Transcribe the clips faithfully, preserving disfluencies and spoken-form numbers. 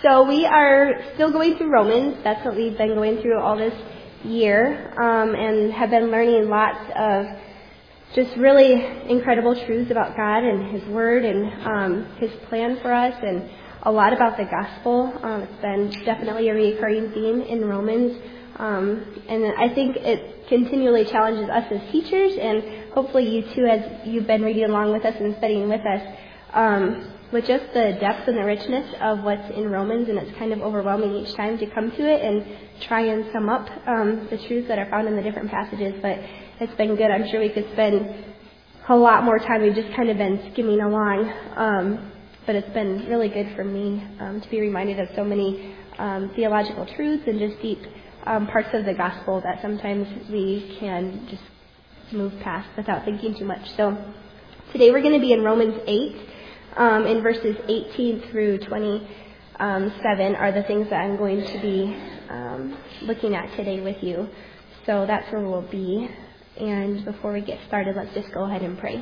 So we are still going through Romans. That's what we've been going through all this year, um, and have been learning lots of just really incredible truths about God and His Word and um, His plan for us, and a lot about the gospel. Um, it's been definitely a recurring theme in Romans, um, and I think it continually challenges us as teachers, and hopefully you too, as you've been reading along with us and studying with us, um, with just the depth and the richness of what's in Romans, and it's kind of overwhelming each time to come to it and try and sum up um, the truths that are found in the different passages, but it's been good. I'm sure we could spend a lot more time. We've just kind of been skimming along, um, but it's been really good for me um, to be reminded of so many um, theological truths and just deep um, parts of the gospel that sometimes we can just move past without thinking too much. So today we're going to be in Romans eight. Um, in verses eighteen through twenty-seven are the things that I'm going to be um, looking at today with you. So that's where we'll be. And before we get started, let's just go ahead and pray.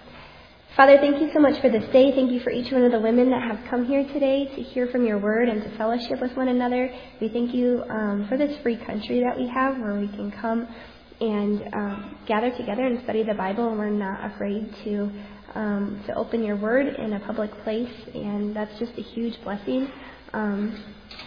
Father, thank you so much for this day. Thank you for each one of the women that have come here today to hear from your word and to fellowship with one another. We thank you um, for this free country that we have where we can come and um, gather together and study the Bible, and we're not afraid to Um, to open your word in a public place, and that's just a huge blessing, um,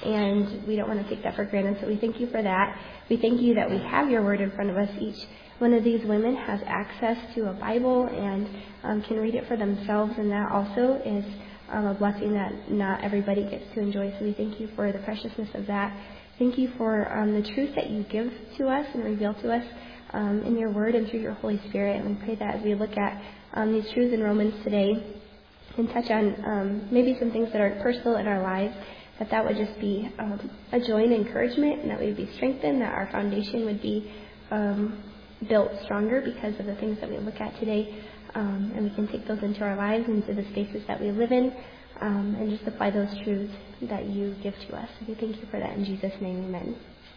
and we don't want to take that for granted, so we thank you for that. We thank you that we have your word in front of us. Each one of these women has access to a Bible and um, can read it for themselves, and that also is um, a blessing that not everybody gets to enjoy, so we thank you for the preciousness of that. Thank you for um, the truth that you give to us and reveal to us um, in your word and through your Holy Spirit, and we pray that as we look at Um, these truths in Romans today and touch on um, maybe some things that are personal in our lives, that that would just be um, a joy and encouragement, and that we would be strengthened, that our foundation would be um, built stronger because of the things that we look at today, um, and we can take those into our lives, into the spaces that we live in, um, and just apply those truths that you give to us. So we thank you for that in Jesus' name, amen.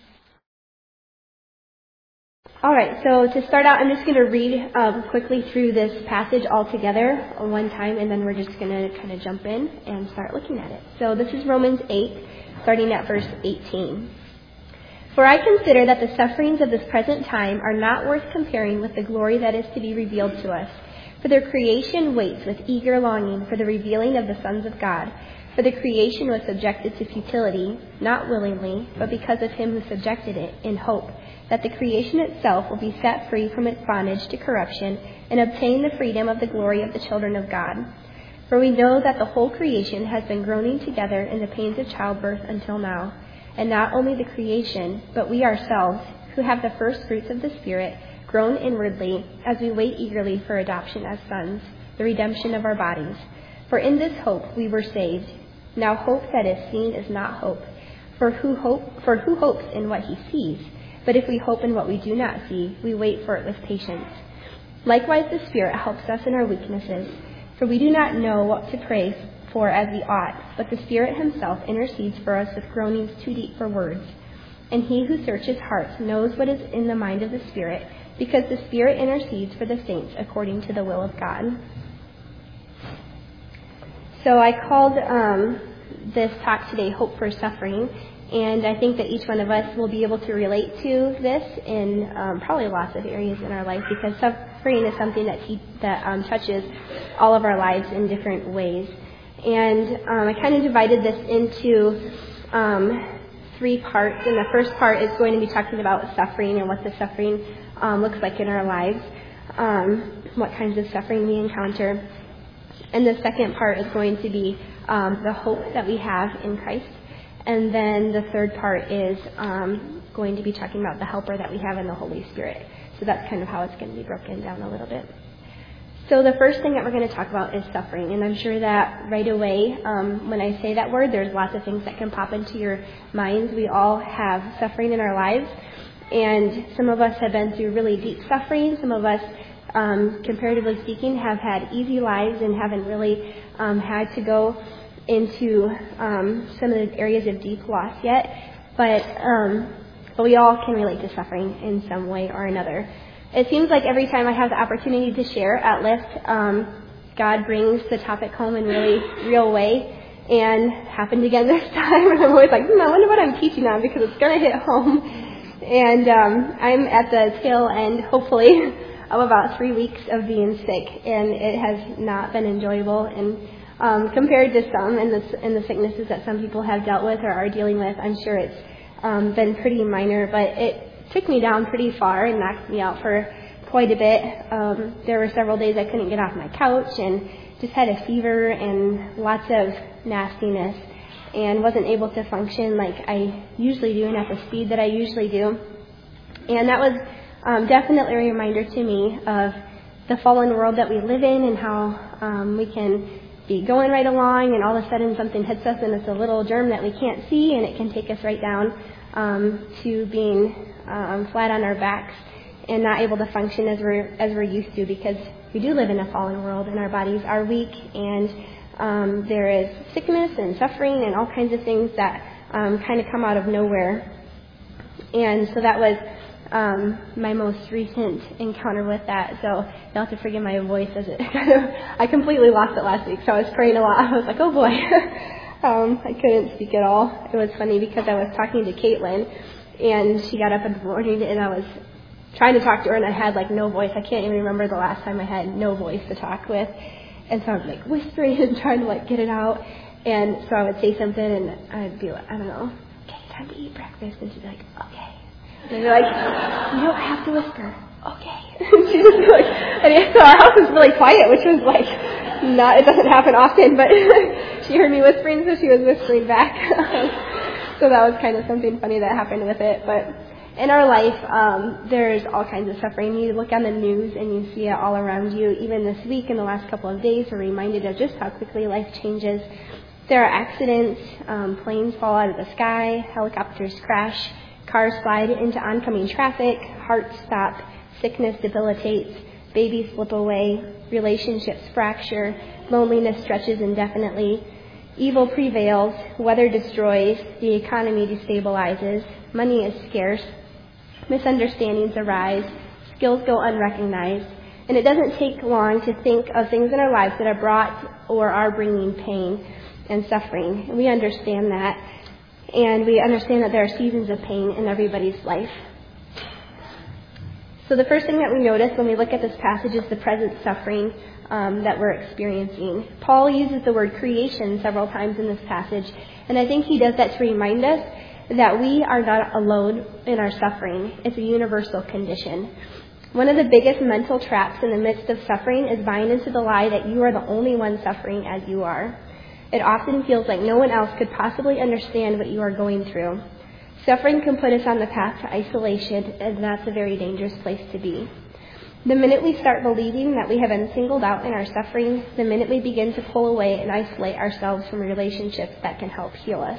All right, so to start out, I'm just going to read um, quickly through this passage all together one time, and then we're just going to kind of jump in and start looking at it. So this is Romans eight, starting at verse eighteen. For I consider that the sufferings of this present time are not worth comparing with the glory that is to be revealed to us. For their creation waits with eager longing for the revealing of the sons of God. For the creation was subjected to futility, not willingly, but because of him who subjected it, in hope that the creation itself will be set free from its bondage to corruption and obtain the freedom of the glory of the children of God. For we know that the whole creation has been groaning together in the pains of childbirth until now. And not only the creation, but we ourselves, who have the first fruits of the Spirit, groan inwardly as we wait eagerly for adoption as sons, the redemption of our bodies. For in this hope we were saved. Now hope that is seen is not hope. For who hope, for who hopes in what he sees? But if we hope in what we do not see, we wait for it with patience. Likewise, the Spirit helps us in our weaknesses, for we do not know what to pray for as we ought, but the Spirit himself intercedes for us with groanings too deep for words. And he who searches hearts knows what is in the mind of the Spirit, because the Spirit intercedes for the saints according to the will of God. So I called um, this talk today, Hope for Suffering. And I think that each one of us will be able to relate to this in um, probably lots of areas in our life, because suffering is something that he, that um, touches all of our lives in different ways. And um, I kind of divided this into um, three parts. And the first part is going to be talking about suffering and what the suffering um, looks like in our lives, um, what kinds of suffering we encounter. And the second part is going to be um, the hope that we have in Christ. And then the third part is um, going to be talking about the helper that we have in the Holy Spirit. So that's kind of how it's going to be broken down a little bit. So the first thing that we're going to talk about is suffering. And I'm sure that right away, um, when I say that word, there's lots of things that can pop into your minds. We all have suffering in our lives. And some of us have been through really deep suffering. Some of us, um, comparatively speaking, have had easy lives and haven't really um, had to go into um, some of the areas of deep loss yet, but um, but we all can relate to suffering in some way or another. It seems like every time I have the opportunity to share at Lift, um, God brings the topic home in a really real way, And happened again this time, and I'm always like, hmm, I wonder what I'm teaching on because it's going to hit home. And um, I'm at the tail end, hopefully, of about three weeks of being sick, and it has not been enjoyable. And um, compared to some and the, and the sicknesses that some people have dealt with or are dealing with, I'm sure it's um, been pretty minor, but it took me down pretty far and knocked me out for quite a bit. Um, there were several days I couldn't get off my couch and just had a fever and lots of nastiness and wasn't able to function like I usually do and at the speed that I usually do. And that was um, definitely a reminder to me of the fallen world that we live in and how um, we can be going right along and all of a sudden something hits us and it's a little germ that we can't see and it can take us right down um, to being um, flat on our backs and not able to function as we're as we're used to, because we do live in a fallen world and our bodies are weak, and um, there is sickness and suffering and all kinds of things that um, kind of come out of nowhere. And so that was um, my most recent encounter with that. So you'll have to forgive my voice as it kind of, I completely lost it last week, so I was praying a lot. I was like, oh boy. um, I couldn't speak at all. It was funny because I was talking to Caitlin, and she got up in the morning, and I was trying to talk to her, and I had like no voice. I can't even remember the last time I had no voice to talk with. And so I was like whispering and trying to like get it out. And so I would say something, and I'd be like, I don't know, okay, time to eat breakfast. And she'd be like, okay. And I'd be like, you don't have to whisper. Okay. She'd just be like, and so our house was really quiet, which was like not, it doesn't happen often, but she heard me whispering, so she was whispering back. So that was kind of something funny that happened with it. But in our life, um, there's all kinds of suffering. You look on the news and you see it all around you. Even this week, in the last couple of days, we're reminded of just how quickly life changes. There are accidents, um, planes fall out of the sky, helicopters crash, cars slide into oncoming traffic, hearts stop, sickness debilitates, babies slip away, relationships fracture, loneliness stretches indefinitely, evil prevails, weather destroys, the economy destabilizes, money is scarce, misunderstandings arise, skills go unrecognized, and it doesn't take long to think of things in our lives that have brought or are bringing pain and suffering. And we understand that, and we understand that there are seasons of pain in everybody's life. So the first thing that we notice when we look at this passage is the present suffering um, that we're experiencing. Paul uses the word creation several times in this passage, and I think he does that to remind us that we are not alone in our suffering. It's a universal condition. One of the biggest mental traps in the midst of suffering is buying into the lie that you are the only one suffering as you are. It often feels like no one else could possibly understand what you are going through. Suffering can put us on the path to isolation, and that's a very dangerous place to be. The minute we start believing that we have been singled out in our suffering, the minute we begin to pull away and isolate ourselves from relationships that can help heal us.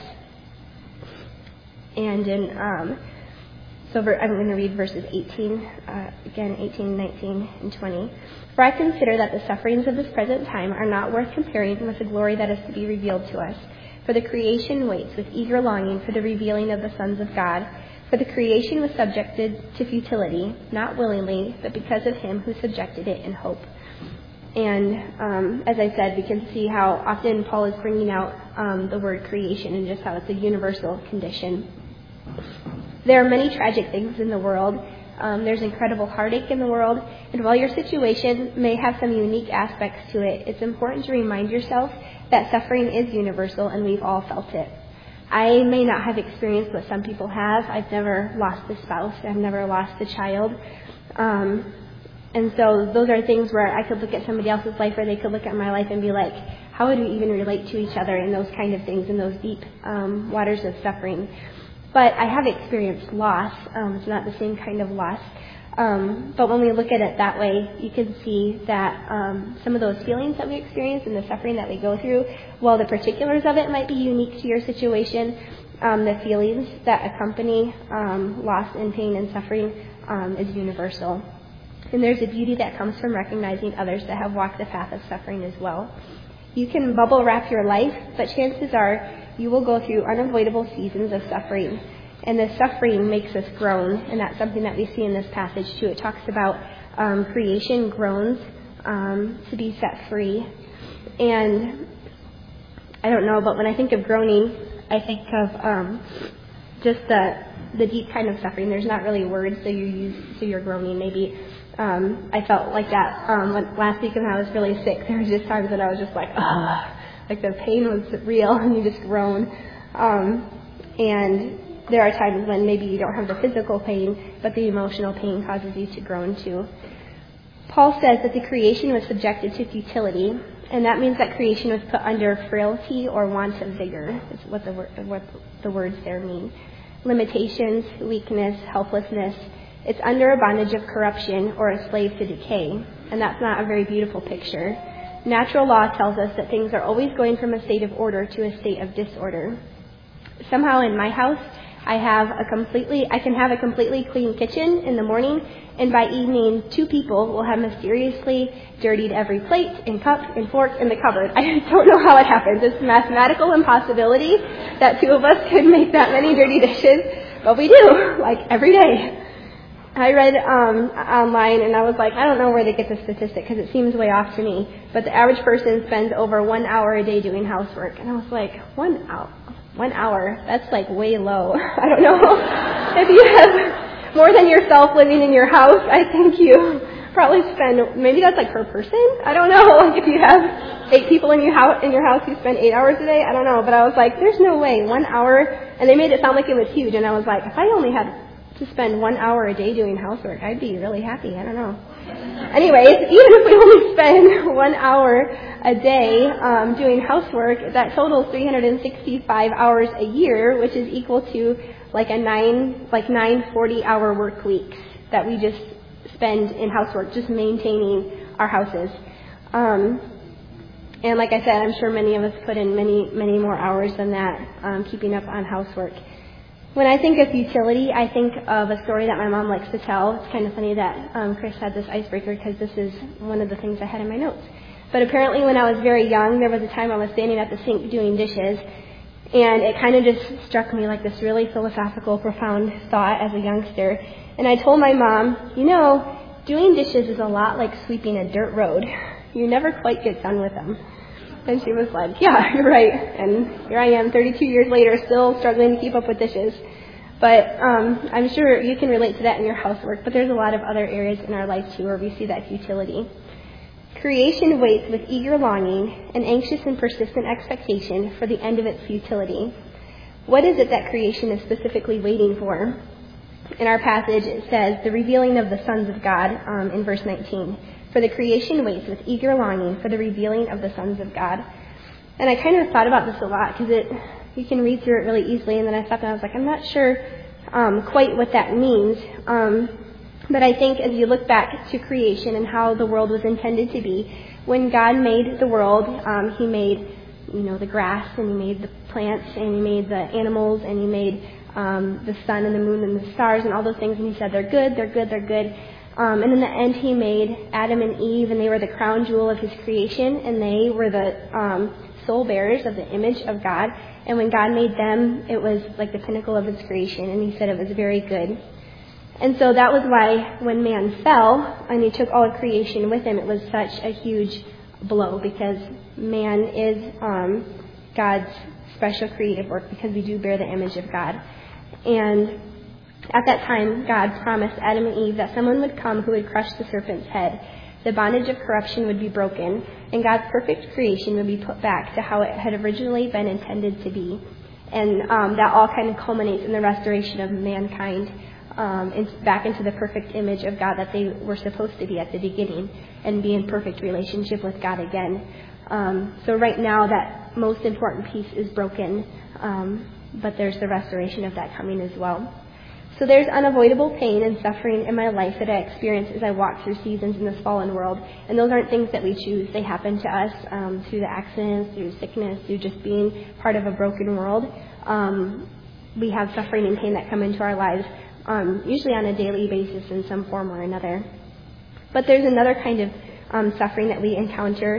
And in, um, so I'm going to read verses eighteen, uh, again, eighteen, nineteen, and twenty. For I consider that the sufferings of this present time are not worth comparing with the glory that is to be revealed to us. For the creation waits with eager longing for the revealing of the sons of God. For the creation was subjected to futility, not willingly, but because of him who subjected it in hope. And um, as I said, we can see how often Paul is bringing out um, the word creation and just how it's a universal condition. There are many tragic things in the world. Um, there's incredible heartache in the world. And while your situation may have some unique aspects to it, it's important to remind yourself that suffering is universal and we've all felt it. I may not have experienced what some people have. I've never lost a spouse. I've never lost a child. Um, and so those are things where I could look at somebody else's life, or they could look at my life and be like, how would we even relate to each other in those kind of things, in those deep um, waters of suffering? But I have experienced loss. Um, it's not the same kind of loss. Um, but when we look at it that way, you can see that um, some of those feelings that we experience and the suffering that we go through, while the particulars of it might be unique to your situation, um, the feelings that accompany um, loss and pain and suffering um, is universal. And there's a beauty that comes from recognizing others that have walked the path of suffering as well. You can bubble wrap your life, but chances are you will go through unavoidable seasons of suffering. And the suffering makes us groan, and that's something that we see in this passage too. It talks about um, creation groans um, to be set free. And I don't know, but when I think of groaning, I think of um, just the the deep kind of suffering. There's not really words, so you use so you're groaning. Maybe um, I felt like that um, when, last week when I was really sick. There was just times that I was just like, ugh, like the pain was real, and you just groan. Um, and there are times when maybe you don't have the physical pain, but the emotional pain causes you to groan too. Paul says that the creation was subjected to futility, and that means that creation was put under frailty or want of vigor, is what the, what the words there mean. Limitations, weakness, helplessness. It's under a bondage of corruption or a slave to decay, and that's not a very beautiful picture. Natural law tells us that things are always going from a state of order to a state of disorder. Somehow in my house, I have a completely, I can have a completely clean kitchen in the morning, and by evening, two people will have mysteriously dirtied every plate and cup and fork in the cupboard. I don't know how it happens. It's a mathematical impossibility that two of us could make that many dirty dishes, but we do, like every day. I read um, online, and I was like, I don't know where they get the statistic because it seems way off to me, but the average person spends over one hour a day doing housework, and I was like, one hour? One hour? That's like way low. I don't know. If you have more than yourself living in your house, I think you probably spend, maybe that's like per person? I don't know. Like if you have eight people in your house, in your house who spend eight hours a day, I don't know. But I was like, there's no way. One hour, and they made it sound like it was huge, and I was like, if I only had to spend one hour a day doing housework, I'd be really happy. I don't know. Anyways, even if we only spend one hour a day um, doing housework, that totals three hundred sixty-five hours a year, which is equal to like a nine, like nine forty-hour work weeks that we just spend in housework, just maintaining our houses. Um, and like I said, I'm sure many of us put in many, many more hours than that, um, keeping up on housework. When I think of futility, I think of a story that my mom likes to tell. It's kind of funny that um, Chris had this icebreaker because this is one of the things I had in my notes. But apparently when I was very young, there was a time I was standing at the sink doing dishes, and it kind of just struck me like this really philosophical, profound thought as a youngster. And I told my mom, you know, doing dishes is a lot like sweeping a dirt road. You never quite get done with them. And she was like, yeah, you're right. And here I am thirty-two years later still struggling to keep up with dishes. But um, I'm sure you can relate to that in your housework. But there's a lot of other areas in our life, too, where we see that futility. Creation waits with eager longing and anxious and persistent expectation for the end of its futility. What is it that creation is specifically waiting for? In our passage, it says, the revealing of the sons of God um, in verse nineteen. For the creation waits with eager longing for the revealing of the sons of God. And I kind of thought about this a lot because it you can read through it really easily. And then I stopped and I was like, I'm not sure um, quite what that means. Um, but I think as you look back to creation and how the world was intended to be, when God made the world, um, He made, you know, the grass, and He made the plants, and He made the animals, and He made um, the sun and the moon and the stars and all those things. And He said, they're good, they're good, they're good. Um, and in the end, He made Adam and Eve, and they were the crown jewel of His creation, and they were the um, soul bearers of the image of God. And when God made them, it was like the pinnacle of His creation, and He said it was very good. And so that was why when man fell, and He took all of creation with Him, it was such a huge blow, because man is um, God's special creative work, because we do bear the image of God. And at that time, God promised Adam and Eve that someone would come who would crush the serpent's head. The bondage of corruption would be broken, and God's perfect creation would be put back to how it had originally been intended to be. And um, that all kind of culminates in the restoration of mankind um, in, back into the perfect image of God that they were supposed to be at the beginning, and be in perfect relationship with God again. Um, so right now, that most important piece is broken, um, but there's the restoration of that coming as well. So there's unavoidable pain and suffering in my life that I experience as I walk through seasons in this fallen world. And those aren't things that we choose. They happen to us um, through the accidents, through sickness, through just being part of a broken world. Um, we have suffering and pain that come into our lives, um, usually on a daily basis in some form or another. But there's another kind of um, suffering that we encounter,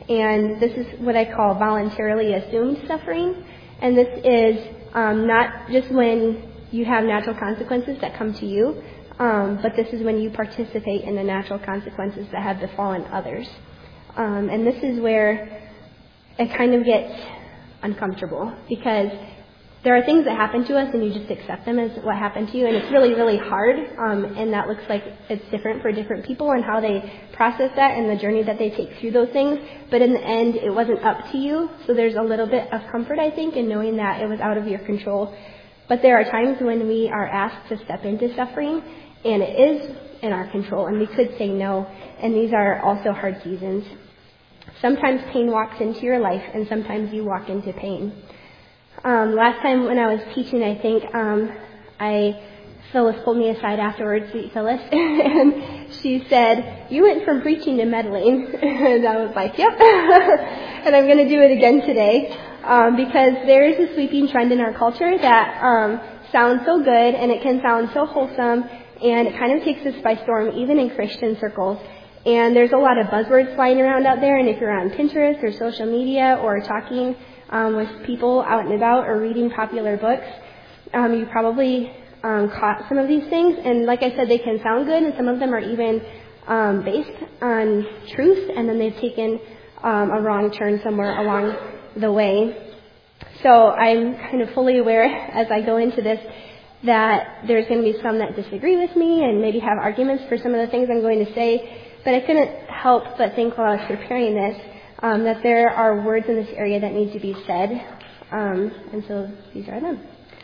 and this is what I call voluntarily assumed suffering. And this is um, not just when you have natural consequences that come to you, um, but this is when you participate in the natural consequences that have befallen others. Um, and this is where it kind of gets uncomfortable because there are things that happen to us and you just accept them as what happened to you, and it's really, really hard, um, and that looks like it's different for different people and how they process that and the journey that they take through those things, but in the end, it wasn't up to you, so there's a little bit of comfort, I think, in knowing that it was out of your control. But there are times when we are asked to step into suffering, and it is in our control, and we could say no, and these are also hard seasons. Sometimes pain walks into your life, and sometimes you walk into pain. Um, last time when I was teaching, I think, um, I, Phyllis pulled me aside afterwards, sweet Phyllis, and she said, "You went from preaching to meddling." And I was like, yep. And I'm going to do it again today, um, because there is a sweeping trend in our culture that um, sounds so good, and it can sound so wholesome, and it kind of takes us by storm, even in Christian circles. And there's a lot of buzzwords flying around out there, and if you're on Pinterest or social media or talking Um, with people out and about or reading popular books, um, you probably um, caught some of these things. And like I said, they can sound good, and some of them are even um, based on truth, and then they've taken um, a wrong turn somewhere along the way. So I'm kind of fully aware as I go into this that there's going to be some that disagree with me and maybe have arguments for some of the things I'm going to say, but I couldn't help but think while I was preparing this Um, that there are words in this area that need to be said, um, and so these are them.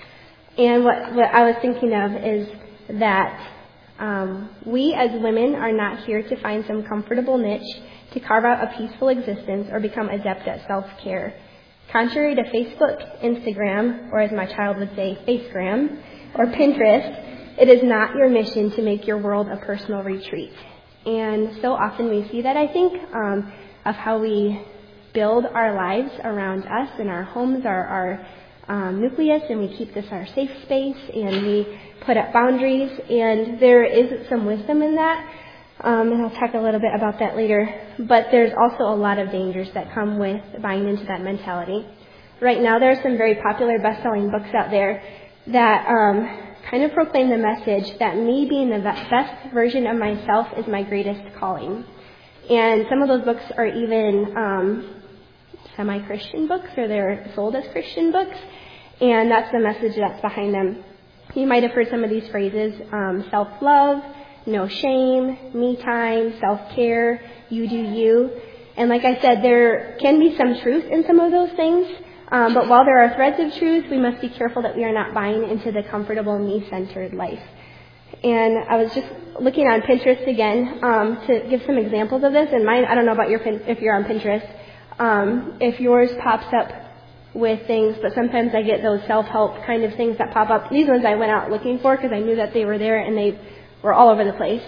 And what, what I was thinking of is that um, we as women are not here to find some comfortable niche to carve out a peaceful existence or become adept at self-care. Contrary to Facebook, Instagram, or as my child would say, Facegram, or Pinterest, it is not your mission to make your world a personal retreat. And so often we see that, I think, um, of how we build our lives around us, and our homes are our um, nucleus, and we keep this our safe space, and we put up boundaries, and there is some wisdom in that, um, and I'll talk a little bit about that later, but there's also a lot of dangers that come with buying into that mentality. Right now there are some very popular best-selling books out there that um, kind of proclaim the message that me being the best version of myself is my greatest calling. And some of those books are even um, semi-Christian books, or they're sold as Christian books, and that's the message that's behind them. You might have heard some of these phrases, um, self-love, no shame, me time, self-care, you do you. And like I said, there can be some truth in some of those things, um, but while there are threads of truth, we must be careful that we are not buying into the comfortable me-centered life. And I was just looking on Pinterest again um, to give some examples of this. And mine, I don't know about your if you're on Pinterest, um, if yours pops up with things, but sometimes I get those self-help kind of things that pop up. These ones I went out looking for because I knew that they were there, and they were all over the place.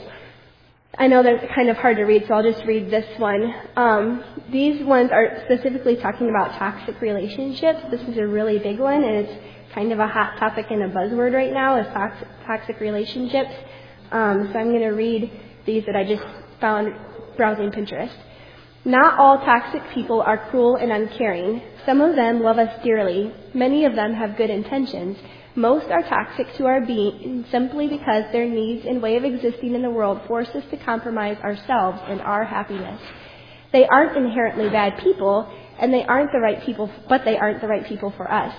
I know they're kind of hard to read, so I'll just read this one. Um, these ones are specifically talking about toxic relationships. This is a really big one, and it's kind of a hot topic and a buzzword right now, is toxic, toxic relationships. Um, so I'm going to read these that I just found browsing Pinterest. Not all toxic people are cruel and uncaring. Some of them love us dearly. Many of them have good intentions. Most are toxic to our being simply because their needs and way of existing in the world force us to compromise ourselves and our happiness. They aren't inherently bad people, and they aren't the right people, but they aren't the right people for us.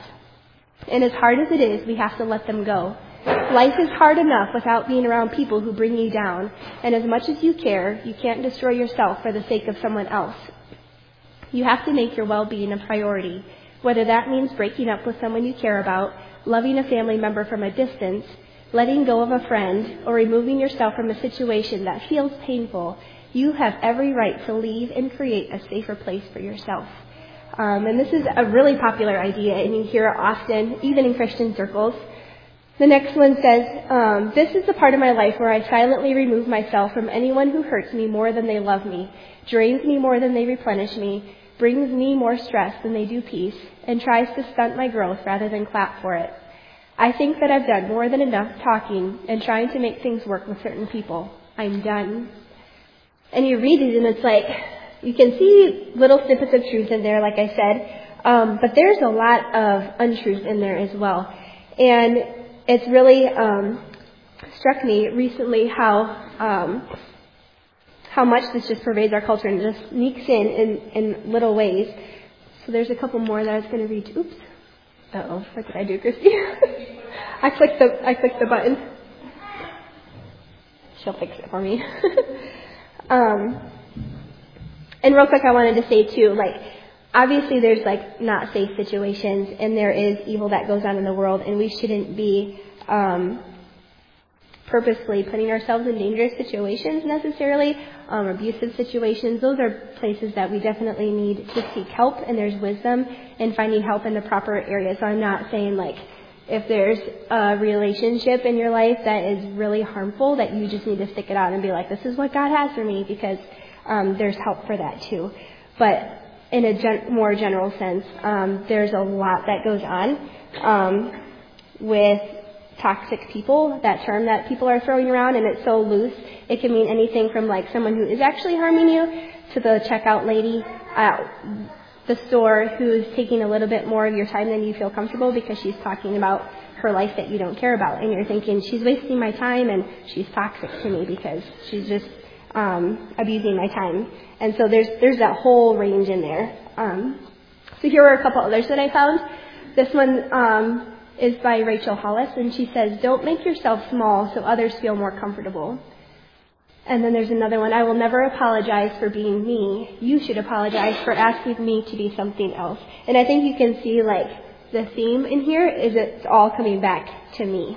And as hard as it is, we have to let them go. Life is hard enough without being around people who bring you down. And as much as you care, you can't destroy yourself for the sake of someone else. You have to make your well-being a priority, whether that means breaking up with someone you care about, loving a family member from a distance, letting go of a friend, or removing yourself from a situation that feels painful. You have every right to leave and create a safer place for yourself. Um, and this is a really popular idea, and you hear it often, even in Christian circles. The next one says, um, this is the part of my life where I silently remove myself from anyone who hurts me more than they love me, drains me more than they replenish me, brings me more stress than they do peace, and tries to stunt my growth rather than clap for it. I think that I've done more than enough talking and trying to make things work with certain people. I'm done. And you read it, and it's like, you can see little snippets of truth in there, like I said, um, but there's a lot of untruth in there as well. And it's really um, struck me recently how um, how much this just pervades our culture and just sneaks in, in in little ways. So there's a couple more that I was going to read. Oops. Uh-oh. What did I do, Christy? I clicked the I clicked the button. She'll fix it for me. um, and real quick, I wanted to say, too, like, obviously there's, like, not safe situations, and there is evil that goes on in the world, and we shouldn't be um, purposely putting ourselves in dangerous situations necessarily, um, abusive situations. Those are places that we definitely need to seek help, and there's wisdom in finding help in the proper areas. So I'm not saying, like, if there's a relationship in your life that is really harmful, that you just need to stick it out and be like, this is what God has for me, because um, there's help for that too. But in a gen- more general sense, um, there's a lot that goes on um, with toxic people, that term that people are throwing around, and it's so loose. It can mean anything from like someone who is actually harming you to the checkout lady at the store who's taking a little bit more of your time than you feel comfortable because she's talking about her life that you don't care about, and you're thinking, she's wasting my time and she's toxic to me because she's just um, abusing my time. And so there's there's that whole range in there. Um, so here are a couple others that I found. This one um, is by Rachel Hollis, and she says, don't make yourself small so others feel more comfortable. And then there's another one, I will never apologize for being me. You should apologize for asking me to be something else. And I think you can see, like, the theme in here is it's all coming back to me.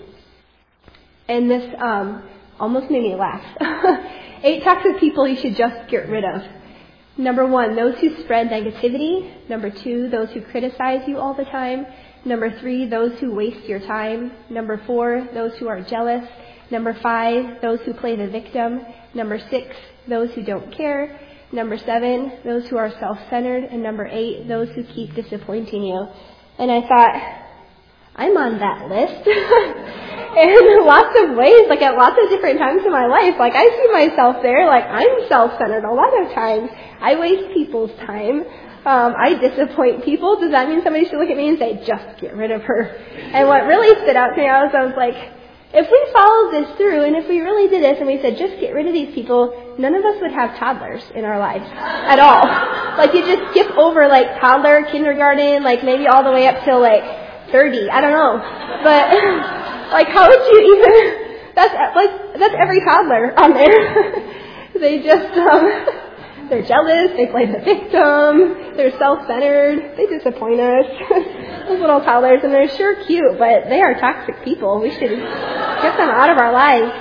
And this um, almost made me laugh. Eight toxic people you should just get rid of. Number one, those who spread negativity. Number two, those who criticize you all the time. Number three, those who waste your time. Number four, those who are jealous. Number five, those who play the victim. Number six, those who don't care. Number seven, those who are self-centered. And number eight, those who keep disappointing you. And I thought, I'm on that list. In lots of ways, like at lots of different times in my life. Like I see myself there, like I'm self-centered a lot of times. I waste people's time. Um, I disappoint people. Does that mean somebody should look at me and say, just get rid of her? And what really stood out to me, I was, I was like, if we followed this through, and if we really did this, and we said, just get rid of these people, none of us would have toddlers in our lives at all. Like, you just skip over, like, toddler, kindergarten, like, maybe all the way up till, like, thirty. I don't know. But, like, how would you even... That's, like, that's every toddler on there. They just, um... They're jealous, they play the victim, they're self-centered, they disappoint us. Those little toddlers, and they're sure cute, but they are toxic people. We should get them out of our lives.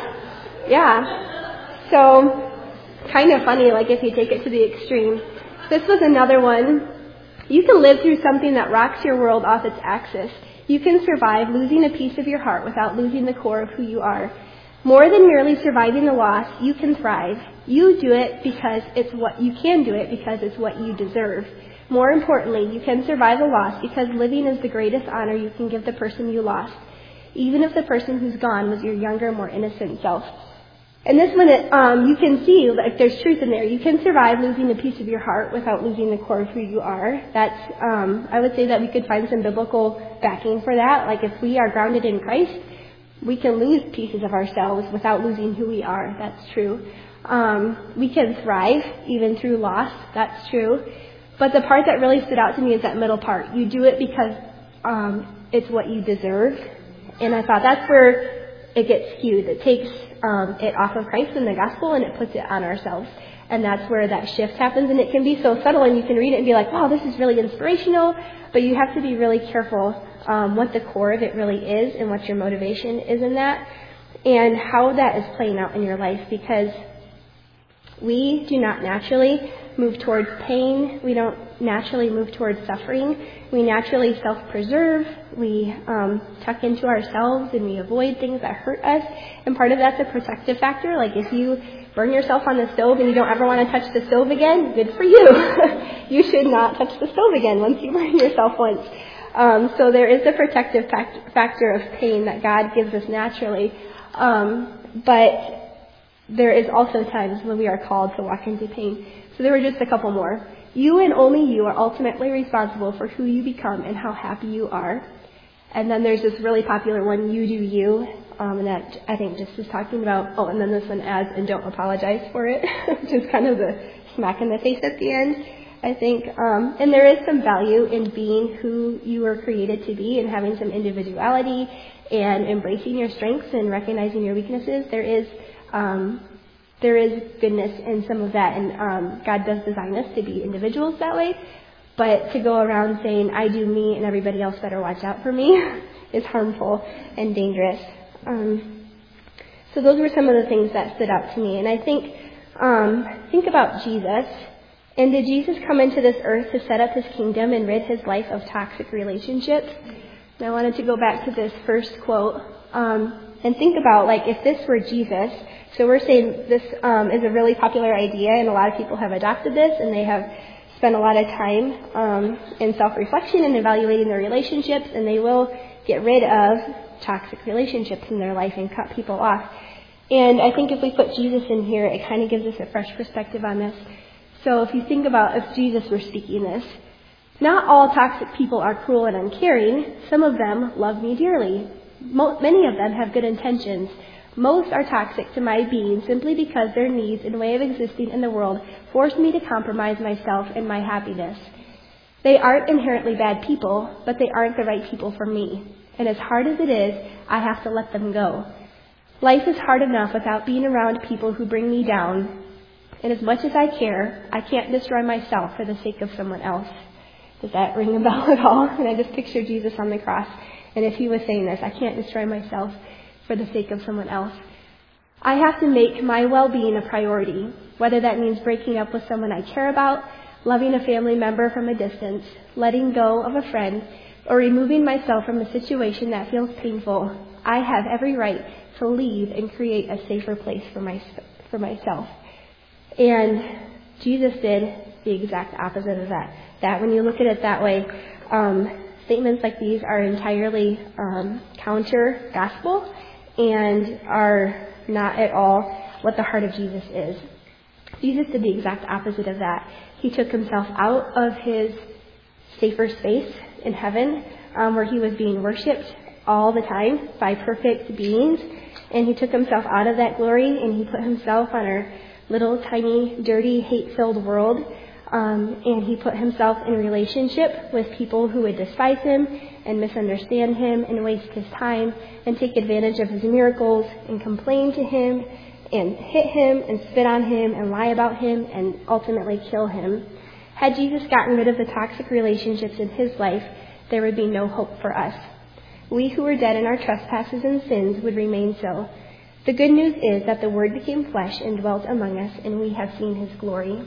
Yeah. So, kind of funny, like if you take it to the extreme. This was another one. You can live through something that rocks your world off its axis. You can survive losing a piece of your heart without losing the core of who you are. More than merely surviving the loss, you can thrive. You do it because it's what you can do it because it's what you deserve. More importantly, you can survive a loss because living is the greatest honor you can give the person you lost, even if the person who's gone was your younger, more innocent self. And this one, um, you can see, like, there's truth in there. You can survive losing a piece of your heart without losing the core of who you are. That's, um, I would say that we could find some biblical backing for that. Like, if we are grounded in Christ, we can lose pieces of ourselves without losing who we are. That's true. Um, we can thrive even through loss. That's true. But the part that really stood out to me is that middle part. You do it because um, it's what you deserve. And I thought that's where it gets skewed. It takes um, it off of Christ and the gospel and it puts it on ourselves. And that's where that shift happens. And it can be so subtle, and you can read it and be like, wow, this is really inspirational. But you have to be really careful um, what the core of it really is and what your motivation is in that and how that is playing out in your life, because we do not naturally move towards pain. We don't naturally move towards suffering. We naturally self-preserve. We um, tuck into ourselves and we avoid things that hurt us. And part of that's a protective factor. Like if you burn yourself on the stove and you don't ever want to touch the stove again, good for you. You should not touch the stove again once you burn yourself once. Um, so there is a protective fact- factor of pain that God gives us naturally. Um, but there is also times when we are called to walk into pain. So there were just a couple more. You and only you are ultimately responsible for who you become and how happy you are. And then there's this really popular one, you do you. Um, and that I think just is talking about, oh, and then this one adds, and don't apologize for it, which is kind of the smack in the face at the end. I think, um, and there is some value in being who you were created to be and having some individuality and embracing your strengths and recognizing your weaknesses. There is, um, there is goodness in some of that, and um, God does design us to be individuals that way. But to go around saying, I do me and everybody else better watch out for me is harmful and dangerous. Um, so those were some of the things that stood out to me. And I think, um, think about Jesus. And did Jesus come into this earth to set up his kingdom and rid his life of toxic relationships? And I wanted to go back to this first quote um, and think about, like, if this were Jesus. So we're saying this um, is a really popular idea, and a lot of people have adopted this, and they have spend a lot of time um, in self-reflection and evaluating their relationships, and they will get rid of toxic relationships in their life and cut people off. And I think if we put Jesus in here, it kind of gives us a fresh perspective on this. So if you think about if Jesus were speaking this, not all toxic people are cruel and uncaring. Some of them love me dearly. Mo- many of them have good intentions. Most are toxic to my being simply because their needs and way of existing in the world force me to compromise myself and my happiness. They aren't inherently bad people, but they aren't the right people for me. And as hard as it is, I have to let them go. Life is hard enough without being around people who bring me down. And as much as I care, I can't destroy myself for the sake of someone else. Does that ring a bell at all? And I just picture Jesus on the cross. And if he was saying this, I can't destroy myself for the sake of someone else. I have to make my well-being a priority, whether that means breaking up with someone I care about, loving a family member from a distance, letting go of a friend, or removing myself from a situation that feels painful. I have every right to leave and create a safer place for my, for myself. And Jesus did the exact opposite of that. That when you look at it that way, um, statements like these are entirely um, counter-gospel and are not at all what the heart of Jesus is. Jesus did the exact opposite of that. He took himself out of his safer space in heaven, um, where he was being worshipped all the time by perfect beings, and he took himself out of that glory, and he put himself on our little, tiny, dirty, hate-filled world, um, and he put himself in relationship with people who would despise him and misunderstand him and waste his time and take advantage of his miracles and complain to him and hit him and spit on him and lie about him and ultimately kill him. Had Jesus gotten rid of the toxic relationships in his life, there would be no hope for us. We who were dead in our trespasses and sins would remain so. The good news is that the Word became flesh and dwelt among us, and we have seen his glory.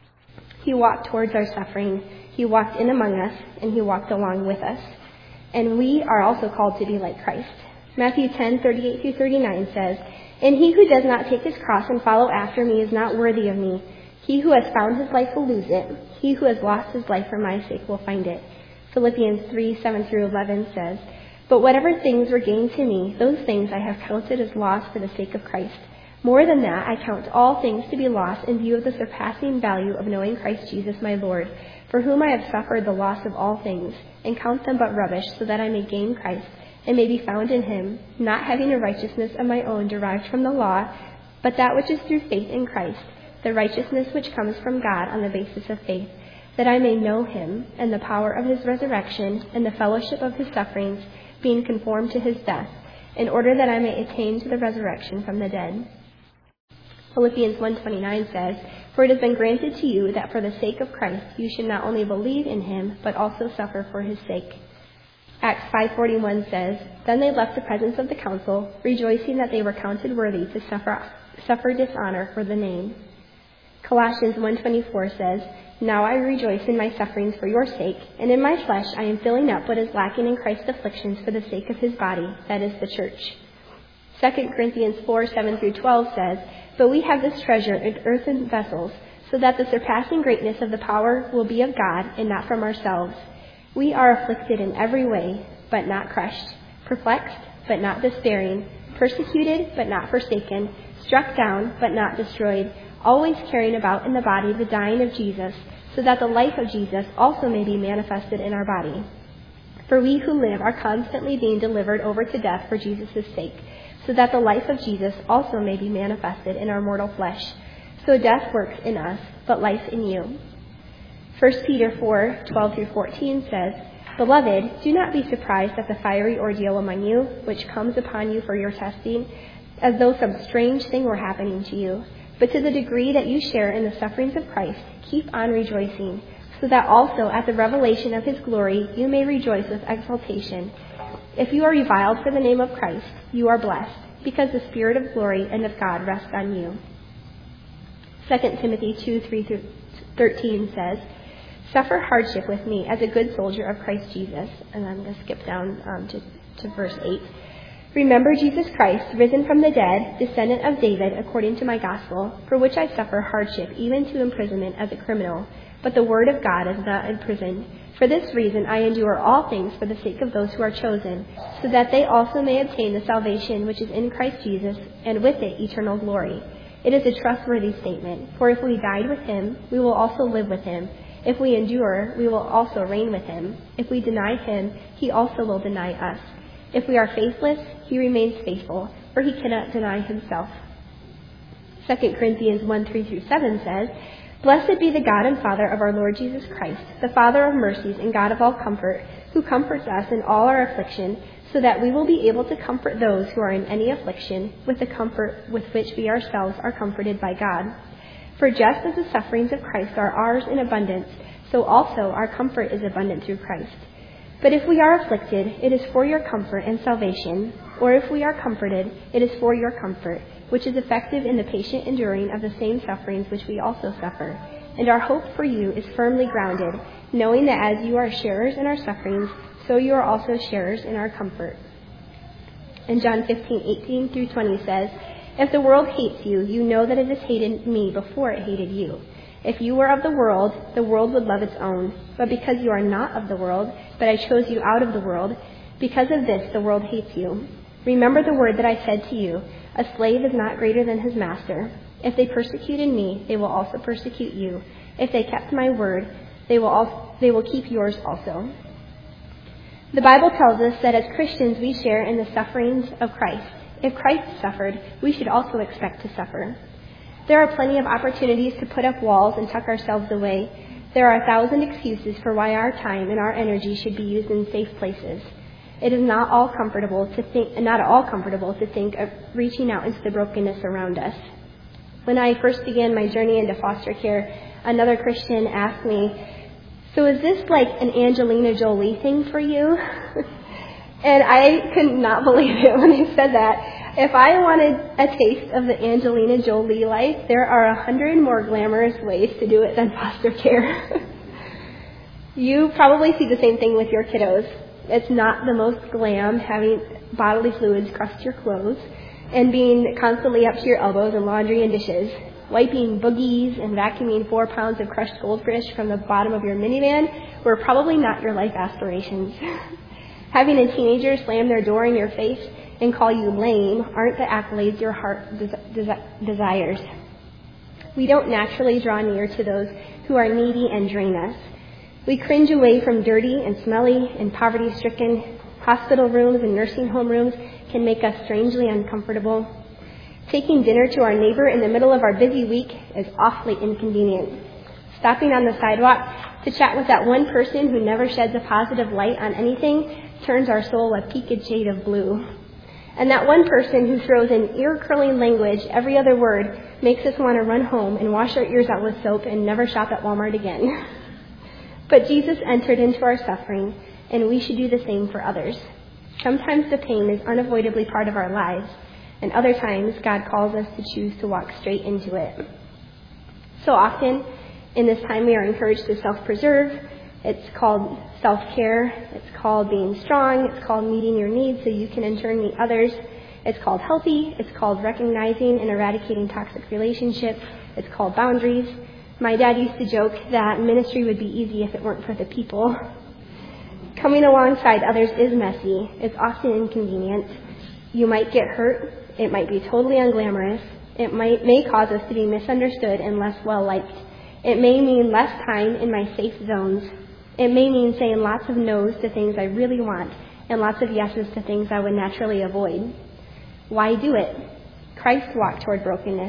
He walked towards our suffering. He walked in among us, and he walked along with us. And we are also called to be like Christ. Matthew ten, thirty-eight through thirty-nine says, "And he who does not take his cross and follow after me is not worthy of me. He who has found his life will lose it. He who has lost his life for my sake will find it." Philippians three, seven through eleven says, "But whatever things were gained to me, those things I have counted as loss for the sake of Christ. More than that, I count all things to be lost in view of the surpassing value of knowing Christ Jesus my Lord, for whom I have suffered the loss of all things, and count them but rubbish, so that I may gain Christ, and may be found in him, not having a righteousness of my own derived from the law, but that which is through faith in Christ, the righteousness which comes from God on the basis of faith, that I may know him, and the power of his resurrection, and the fellowship of his sufferings, being conformed to his death, in order that I may attain to the resurrection from the dead." Philippians one twenty-nine says, "For it has been granted to you that for the sake of Christ you should not only believe in him, but also suffer for his sake." Acts five forty-one says, "Then they left the presence of the council, rejoicing that they were counted worthy to suffer, suffer dishonor for the name." Colossians one twenty-four says, "Now I rejoice in my sufferings for your sake, and in my flesh I am filling up what is lacking in Christ's afflictions for the sake of his body, that is the church." Second Corinthians four, seven through twelve says, "But we have this treasure in earthen vessels, so that the surpassing greatness of the power will be of God and not from ourselves. We are afflicted in every way, but not crushed, perplexed, but not despairing, persecuted, but not forsaken, struck down, but not destroyed, always carrying about in the body the dying of Jesus, so that the life of Jesus also may be manifested in our body. For we who live are constantly being delivered over to death for Jesus' sake, so that the life of Jesus also may be manifested in our mortal flesh. So death works in us, but life in you." First Peter four, twelve through fourteen says, "Beloved, do not be surprised at the fiery ordeal among you, which comes upon you for your testing, as though some strange thing were happening to you. But to the degree that you share in the sufferings of Christ, keep on rejoicing, so that also at the revelation of his glory you may rejoice with exultation. If you are reviled for the name of Christ, you are blessed, because the Spirit of glory and of God rests on you." Second Timothy two, three through thirteen says, "Suffer hardship with me as a good soldier of Christ Jesus." And I'm going to skip down um, to, to verse eight. "Remember Jesus Christ, risen from the dead, descendant of David, according to my gospel, for which I suffer hardship, even to imprisonment as a criminal. But the word of God is not imprisoned. For this reason I endure all things for the sake of those who are chosen, so that they also may obtain the salvation which is in Christ Jesus, and with it eternal glory. It is a trustworthy statement, for if we died with him, we will also live with him. If we endure, we will also reign with him. If we deny him, he also will deny us. If we are faithless, he remains faithful, for he cannot deny himself." Second Corinthians one, three through seven says, "Blessed be the God and Father of our Lord Jesus Christ, the Father of mercies and God of all comfort, who comforts us in all our affliction, so that we will be able to comfort those who are in any affliction with the comfort with which we ourselves are comforted by God. For just as the sufferings of Christ are ours in abundance, so also our comfort is abundant through Christ. But if we are afflicted, it is for your comfort and salvation, or if we are comforted, it is for your comfort, which is effective in the patient enduring of the same sufferings which we also suffer. And our hope for you is firmly grounded, knowing that as you are sharers in our sufferings, so you are also sharers in our comfort." And John fifteen, eighteen through twenty says, "If the world hates you, you know that it has hated me before it hated you. If you were of the world, the world would love its own. But because you are not of the world, but I chose you out of the world, because of this the world hates you. Remember the word that I said to you, a slave is not greater than his master. If they persecuted me, they will also persecute you. If they kept my word, they will also, they will keep yours also." The Bible tells us that as Christians we share in the sufferings of Christ. If Christ suffered, we should also expect to suffer. There are plenty of opportunities to put up walls and tuck ourselves away. There are a thousand excuses for why our time and our energy should be used in safe places. It is not all comfortable to think, not at all comfortable to think of reaching out into the brokenness around us. When I first began my journey into foster care, another Christian asked me, "So is this like an Angelina Jolie thing for you?" And I could not believe it when he said that. If I wanted a taste of the Angelina Jolie life, there are a hundred more glamorous ways to do it than foster care. You probably see the same thing with your kiddos. It's not the most glam having bodily fluids crust your clothes and being constantly up to your elbows in laundry and dishes. Wiping boogies and vacuuming four pounds of crushed goldfish from the bottom of your minivan were probably not your life aspirations. Having a teenager slam their door in your face and call you lame aren't the accolades your heart des- des- desires. We don't naturally draw near to those who are needy and drain us. We cringe away from dirty and smelly and poverty-stricken. Hospital rooms and nursing home rooms can make us strangely uncomfortable. Taking dinner to our neighbor in the middle of our busy week is awfully inconvenient. Stopping on the sidewalk to chat with that one person who never sheds a positive light on anything turns our soul a peaked shade of blue. And that one person who throws in ear-curling language every other word makes us want to run home and wash our ears out with soap and never shop at Walmart again. But Jesus entered into our suffering, and we should do the same for others. Sometimes the pain is unavoidably part of our lives, and other times God calls us to choose to walk straight into it. So often, in this time, we are encouraged to self-preserve. It's called self-care. It's called being strong. It's called meeting your needs so you can in turn meet others. It's called healthy. It's called recognizing and eradicating toxic relationships. It's called boundaries. My dad used to joke that ministry would be easy if it weren't for the people. Coming alongside others is messy. It's often inconvenient. You might get hurt. It might be totally unglamorous. It might may cause us to be misunderstood and less well-liked. It may mean less time in my safe zones. It may mean saying lots of no's to things I really want and lots of yeses to things I would naturally avoid. Why do it? Christ walked toward brokenness.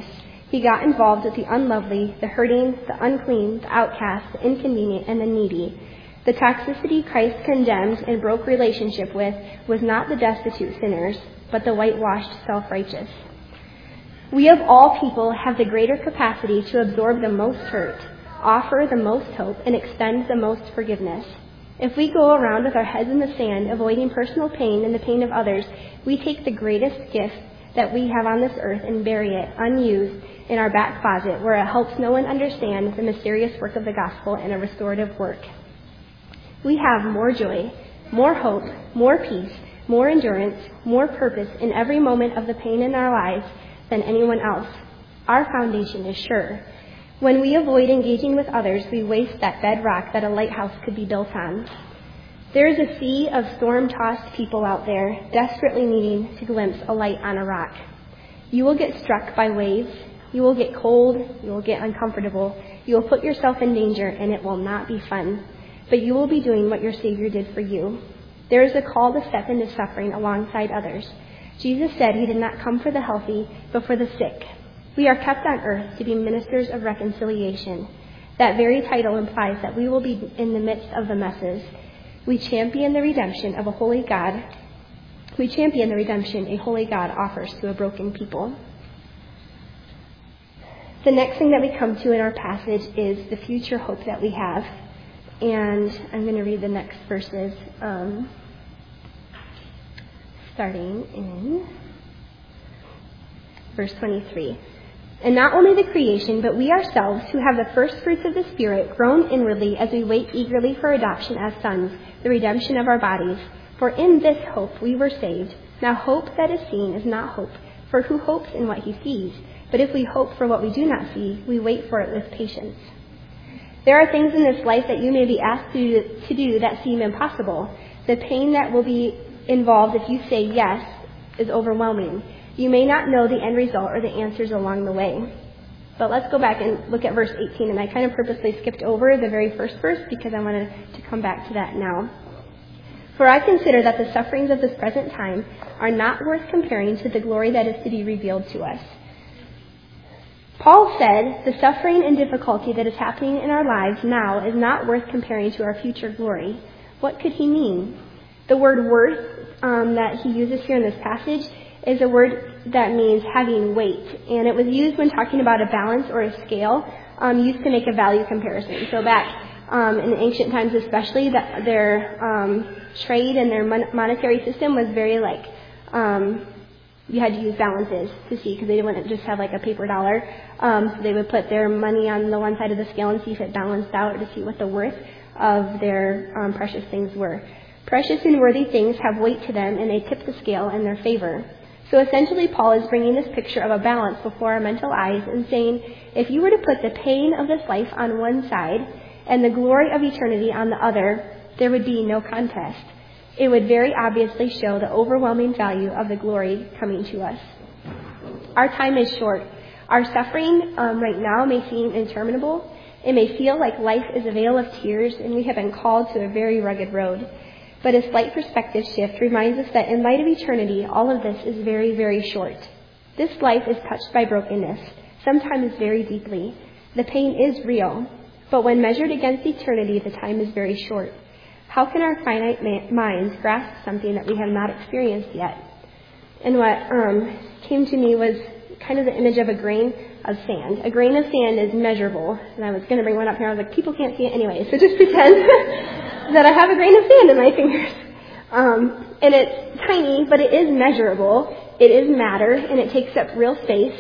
He got involved with the unlovely, the hurting, the unclean, the outcast, the inconvenient, and the needy. The toxicity Christ condemned and broke relationship with was not the destitute sinners, but the whitewashed self-righteous. We of all people have the greater capacity to absorb the most hurt, offer the most hope, and extend the most forgiveness. If we go around with our heads in the sand, avoiding personal pain and the pain of others, we take the greatest gift that we have on this earth and bury it unused in our back closet, where it helps no one understand the mysterious work of the gospel and a restorative work. We have more joy, more hope, more peace, more endurance, more purpose in every moment of the pain in our lives than anyone else. Our foundation is sure. When we avoid engaging with others, we waste that bedrock that a lighthouse could be built on. There is a sea of storm-tossed people out there, desperately needing to glimpse a light on a rock. You will get struck by waves. You will get cold. You will get uncomfortable. You will put yourself in danger, and it will not be fun. But you will be doing what your Savior did for you. There is a call to step into suffering alongside others. Jesus said he did not come for the healthy, but for the sick. We are kept on earth to be ministers of reconciliation. That very title implies that we will be in the midst of the messes. We champion the redemption of a holy God. We champion the redemption a holy God offers to a broken people. The next thing that we come to in our passage is the future hope that we have. And I'm going to read the next verses, um, starting in verse twenty-three. And not only the creation, but we ourselves, who have the first fruits of the Spirit, groan inwardly as we wait eagerly for adoption as sons, the redemption of our bodies. For in this hope we were saved. Now hope that is seen is not hope, for who hopes in what he sees? But if we hope for what we do not see, we wait for it with patience. There are things in this life that you may be asked to do, to do that seem impossible. The pain that will be involved if you say yes is overwhelming. You may not know the end result or the answers along the way. But let's go back and look at verse eighteen. And I kind of purposely skipped over the very first verse because I wanted to come back to that now. For I consider that the sufferings of this present time are not worth comparing to the glory that is to be revealed to us. Paul said the suffering and difficulty that is happening in our lives now is not worth comparing to our future glory. What could he mean? The word worth um, that he uses here in this passage is a word that means having weight. And it was used when talking about a balance or a scale, um, used to make a value comparison. So back um, in ancient times especially, that their um, trade and their mon- monetary system was very like, um, you had to use balances to see because they didn't just have like a paper dollar. Um, so they would put their money on the one side of the scale and see if it balanced out to see what the worth of their um, precious things were. Precious and worthy things have weight to them and they tip the scale in their favor. So essentially, Paul is bringing this picture of a balance before our mental eyes and saying, if you were to put the pain of this life on one side and the glory of eternity on the other, there would be no contest. It would very obviously show the overwhelming value of the glory coming to us. Our time is short. Our suffering um, right now may seem interminable. It may feel like life is a vale of tears and we have been called to a very rugged road. But a slight perspective shift reminds us that in light of eternity, all of this is very, very short. This life is touched by brokenness, sometimes very deeply. The pain is real, but when measured against eternity, the time is very short. How can our finite ma- minds grasp something that we have not experienced yet? And what um, came to me was kind of the image of a grain of sand. A grain of sand is measurable, and I was going to bring one up here. I was like, people can't see it anyway, so just pretend that I have a grain of sand in my fingers. Um, and it's tiny, but it is measurable. It is matter, and it takes up real space.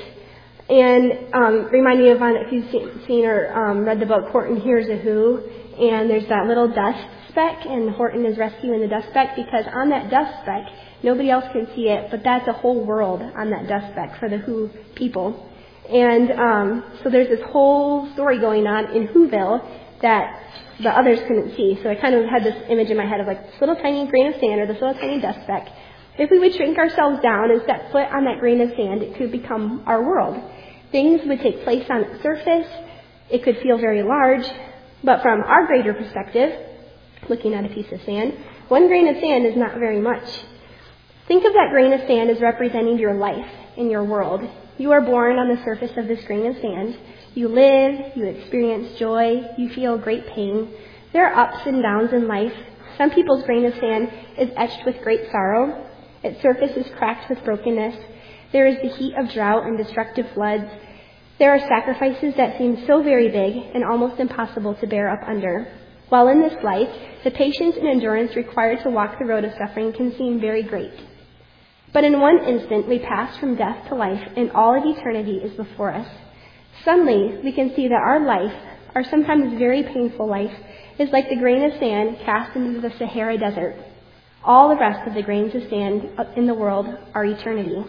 And um, remind me of, if you've seen, seen or um, read the book Horton Hears a Who, and there's that little dust speck, and Horton is rescuing the dust speck because on that dust speck, nobody else can see it, but that's a whole world on that dust speck for the Who people. And um, so there's this whole story going on in Whoville that the others couldn't see. So I kind of had this image in my head of like this little tiny grain of sand or this little tiny dust speck. If we would shrink ourselves down and set foot on that grain of sand, it could become our world. Things would take place on its surface. It could feel very large. But from our greater perspective, looking at a piece of sand, one grain of sand is not very much. Think of that grain of sand as representing your life in your world. You are born on the surface of this grain of sand. You live, you experience joy, you feel great pain. There are ups and downs in life. Some people's grain of sand is etched with great sorrow. Its surface is cracked with brokenness. There is the heat of drought and destructive floods. There are sacrifices that seem so very big and almost impossible to bear up under. While in this life, the patience and endurance required to walk the road of suffering can seem very great. But in one instant, we pass from death to life, and all of eternity is before us. Suddenly, we can see that our life, our sometimes very painful life, is like the grain of sand cast into the Sahara Desert. All the rest of the grains of sand in the world are eternity.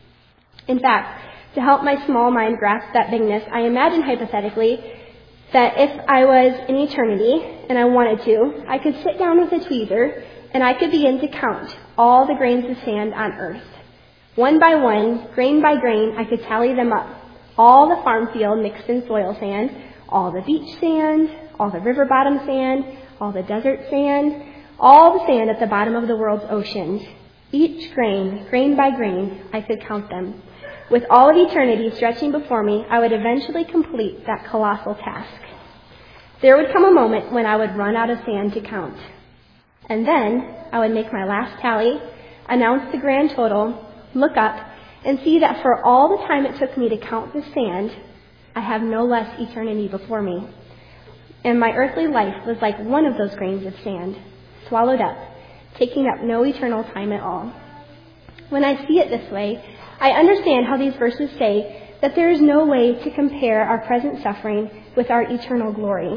In fact, to help my small mind grasp that bigness, I imagine hypothetically that if I was in eternity and I wanted to, I could sit down with a tweezer and I could begin to count all the grains of sand on earth. One by one, grain by grain, I could tally them up. All the farm field mixed in soil sand, all the beach sand, all the river bottom sand, all the desert sand, all the sand at the bottom of the world's oceans. Each grain, grain by grain, I could count them. With all of eternity stretching before me, I would eventually complete that colossal task. There would come a moment when I would run out of sand to count. And then I would make my last tally, announce the grand total, look up, and see that for all the time it took me to count the sand, I have no less eternity before me. And my earthly life was like one of those grains of sand, swallowed up, taking up no eternal time at all. When I see it this way, I understand how these verses say that there is no way to compare our present suffering with our eternal glory.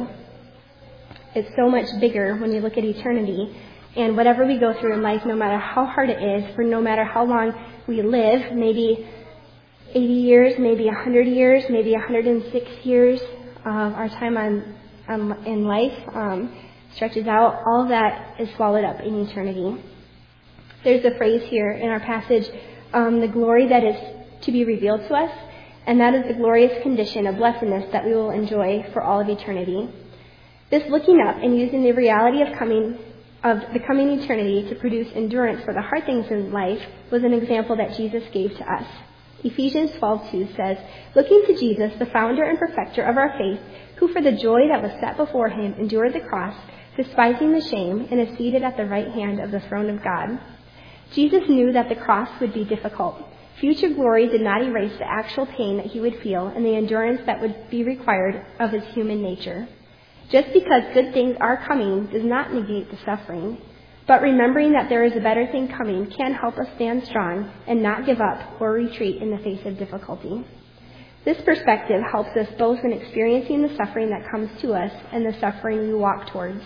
It's so much bigger when you look at eternity, and whatever we go through in life, no matter how hard it is, for no matter how long we live, maybe eighty years, maybe one hundred years, maybe one hundred six years of our time on, on in life um, stretches out, all of that is swallowed up in eternity. There's a phrase here in our passage, um, the glory that is to be revealed to us, and that is the glorious condition of blessedness that we will enjoy for all of eternity. This looking up and using the reality of coming of the coming eternity to produce endurance for the hard things in life was an example that Jesus gave to us. Ephesians twelve two says, "Looking to Jesus, the founder and perfecter of our faith, who for the joy that was set before him endured the cross, despising the shame, and is seated at the right hand of the throne of God." Jesus knew that the cross would be difficult. Future glory did not erase the actual pain that he would feel and the endurance that would be required of his human nature. Just because good things are coming does not negate the suffering, but remembering that there is a better thing coming can help us stand strong and not give up or retreat in the face of difficulty. This perspective helps us both in experiencing the suffering that comes to us and the suffering we walk towards.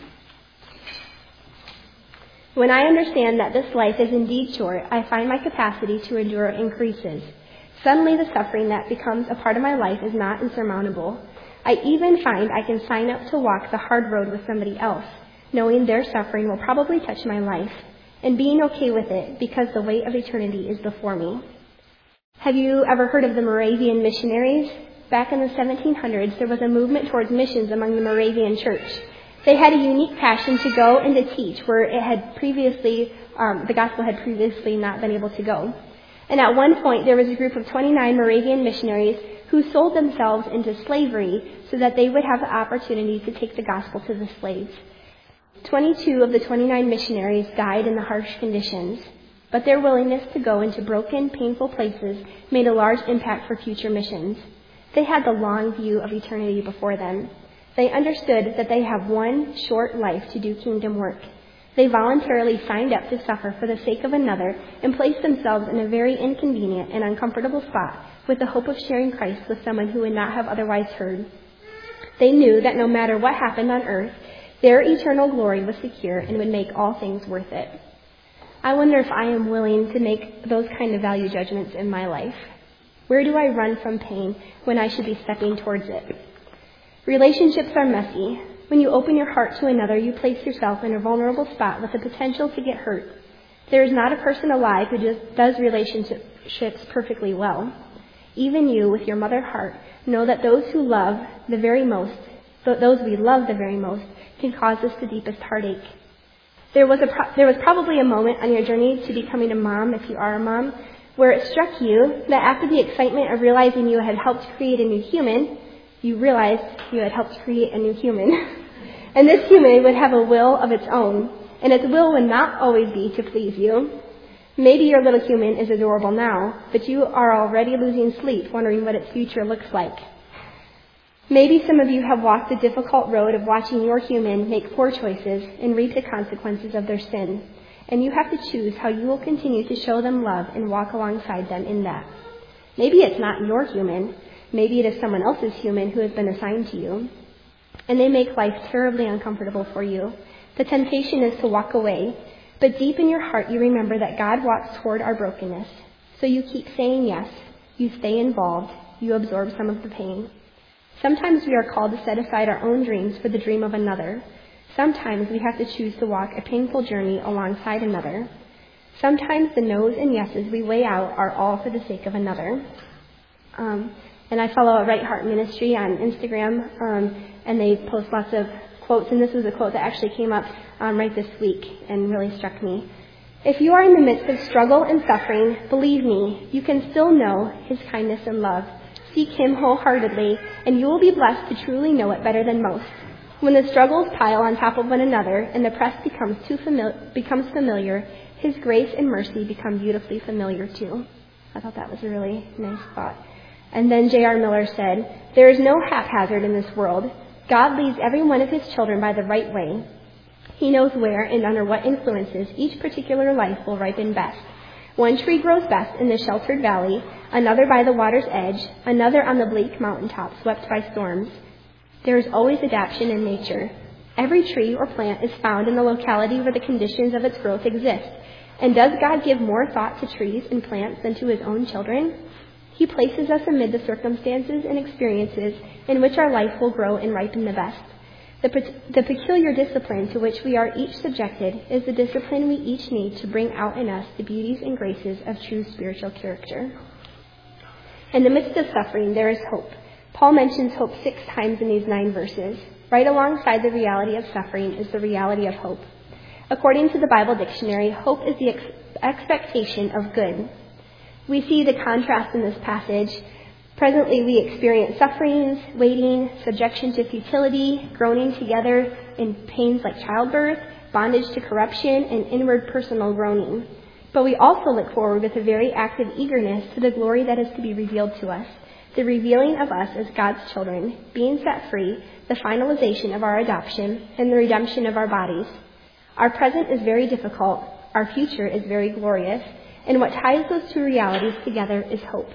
When I understand that this life is indeed short, I find my capacity to endure increases. Suddenly the suffering that becomes a part of my life is not insurmountable. I even find I can sign up to walk the hard road with somebody else, knowing their suffering will probably touch my life, and being okay with it because the weight of eternity is before me. Have you ever heard of the Moravian missionaries? Back in the seventeen hundreds, there was a movement towards missions among the Moravian church. They had a unique passion to go and to teach where it had previously, um, the gospel had previously not been able to go. And at one point, there was a group of twenty-nine Moravian missionaries who sold themselves into slavery so that they would have the opportunity to take the gospel to the slaves. twenty-two of the twenty-nine missionaries died in the harsh conditions, but their willingness to go into broken, painful places made a large impact for future missions. They had the long view of eternity before them. They understood that they have one short life to do kingdom work. They voluntarily signed up to suffer for the sake of another and placed themselves in a very inconvenient and uncomfortable spot with the hope of sharing Christ with someone who would not have otherwise heard. They knew that no matter what happened on earth, their eternal glory was secure and would make all things worth it. I wonder if I am willing to make those kind of value judgments in my life. Where do I run from pain when I should be stepping towards it? Relationships are messy. When you open your heart to another, you place yourself in a vulnerable spot with the potential to get hurt. There is not a person alive who just does relationships perfectly well. Even you, with your mother heart, know that those who love the very most, those we love the very most, can cause us the deepest heartache. There was a pro- there was probably a moment on your journey to becoming a mom, if you are a mom, where it struck you that after the excitement of realizing you had helped create a new human, you realized you had helped create a new human. And this human would have a will of its own, and its will would not always be to please you. Maybe your little human is adorable now, but you are already losing sleep wondering what its future looks like. Maybe some of you have walked the difficult road of watching your human make poor choices and reap the consequences of their sin, and you have to choose how you will continue to show them love and walk alongside them in that. Maybe it's not your human. Maybe it is someone else's human who has been assigned to you, and they make life terribly uncomfortable for you. The temptation is to walk away, but deep in your heart you remember that God walks toward our brokenness. So you keep saying yes, you stay involved, you absorb some of the pain. Sometimes we are called to set aside our own dreams for the dream of another. Sometimes we have to choose to walk a painful journey alongside another. Sometimes the no's and yeses we weigh out are all for the sake of another. Um, and I follow a Right Heart Ministry on Instagram, um, and they post lots of quotes, and this was a quote that actually came up um, right this week and really struck me. If you are in the midst of struggle and suffering, believe me, you can still know His kindness and love. Seek Him wholeheartedly, and you will be blessed to truly know it better than most. When the struggles pile on top of one another and the press becomes too famili- becomes familiar, His grace and mercy become beautifully familiar too. I thought that was a really nice thought. And then J R Miller said, there is no haphazard in this world. God leads every one of His children by the right way. He knows where and under what influences each particular life will ripen best. One tree grows best in the sheltered valley, another by the water's edge, another on the bleak mountaintop swept by storms. There is always adaptation in nature. Every tree or plant is found in the locality where the conditions of its growth exist. And does God give more thought to trees and plants than to His own children? He places us amid the circumstances and experiences in which our life will grow and ripen the best. The, the peculiar discipline to which we are each subjected is the discipline we each need to bring out in us the beauties and graces of true spiritual character. In the midst of suffering, there is hope. Paul mentions hope six times in these nine verses. Right alongside the reality of suffering is the reality of hope. According to the Bible dictionary, hope is the ex- expectation of good. We see the contrast in this passage. Presently, we experience sufferings, waiting, subjection to futility, groaning together in pains like childbirth, bondage to corruption, and inward personal groaning. But we also look forward with a very active eagerness to the glory that is to be revealed to us, the revealing of us as God's children, being set free, the finalization of our adoption, and the redemption of our bodies. Our present is very difficult, our future is very glorious, and what ties those two realities together is hope.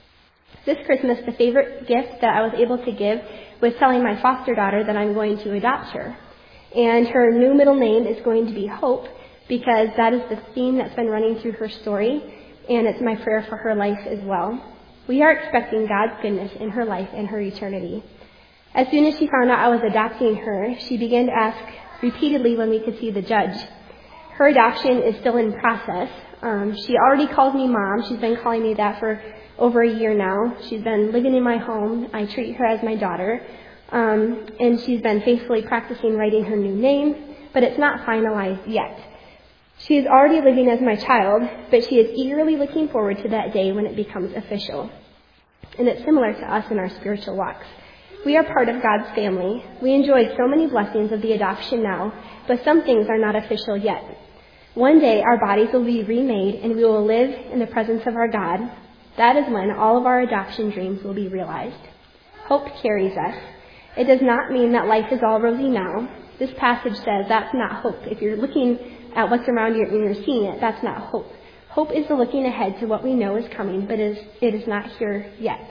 This Christmas, the favorite gift that I was able to give was telling my foster daughter that I'm going to adopt her. And her new middle name is going to be Hope, because that is the theme that's been running through her story, and it's my prayer for her life as well. We are expecting God's goodness in her life and her eternity. As soon as she found out I was adopting her, she began to ask repeatedly when we could see the judge. Her adoption is still in process. Um, she already calls me Mom. She's been calling me that for over a year now. She's been living in my home. I treat her as my daughter. Um, and she's been faithfully practicing writing her new name, but it's not finalized yet. She is already living as my child, but she is eagerly looking forward to that day when it becomes official. And it's similar to us in our spiritual walks. We are part of God's family. We enjoy so many blessings of the adoption now, but some things are not official yet. One day our bodies will be remade and we will live in the presence of our God. That is when all of our adoption dreams will be realized. Hope carries us. It does not mean that life is all rosy now. This passage says that's not hope. If you're looking at what's around you and you're seeing it, that's not hope. Hope is the looking ahead to what we know is coming, but it is not here yet.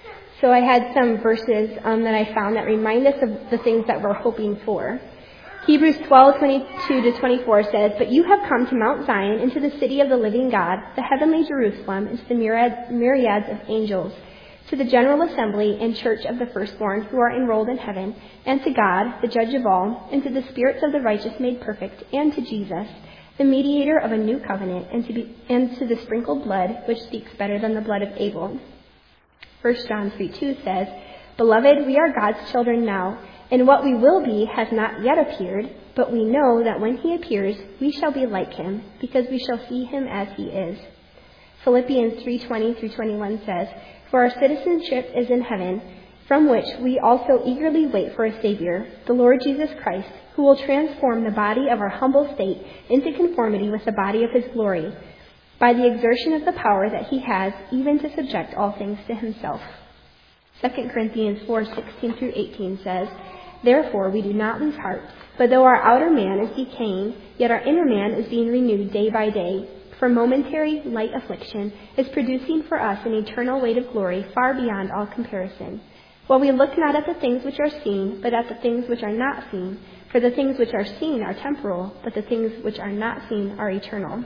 So I had some verses um, that I found that remind us of the things that we're hoping for. Hebrews twelve, twenty-two to twenty-four says, but you have come to Mount Zion, into the city of the living God, the heavenly Jerusalem, and to the myriad, myriads of angels, to the general assembly and church of the firstborn who are enrolled in heaven, and to God, the judge of all, and to the spirits of the righteous made perfect, and to Jesus, the mediator of a new covenant, and to, be, and to the sprinkled blood, which speaks better than the blood of Abel. First John three two says, beloved, we are God's children now, and what we will be has not yet appeared, but we know that when He appears, we shall be like Him, because we shall see Him as He is. Philippians three twenty through twenty-one says, "For our citizenship is in heaven, from which we also eagerly wait for a Savior, the Lord Jesus Christ, who will transform the body of our humble state into conformity with the body of his glory, by the exertion of the power that he has, even to subject all things to himself." Second Corinthians four sixteen through eighteen says, "Therefore we do not lose heart, but though our outer man is decaying, yet our inner man is being renewed day by day. For momentary light affliction is producing for us an eternal weight of glory far beyond all comparison. While we look not at the things which are seen, but at the things which are not seen. For the things which are seen are temporal, but the things which are not seen are eternal."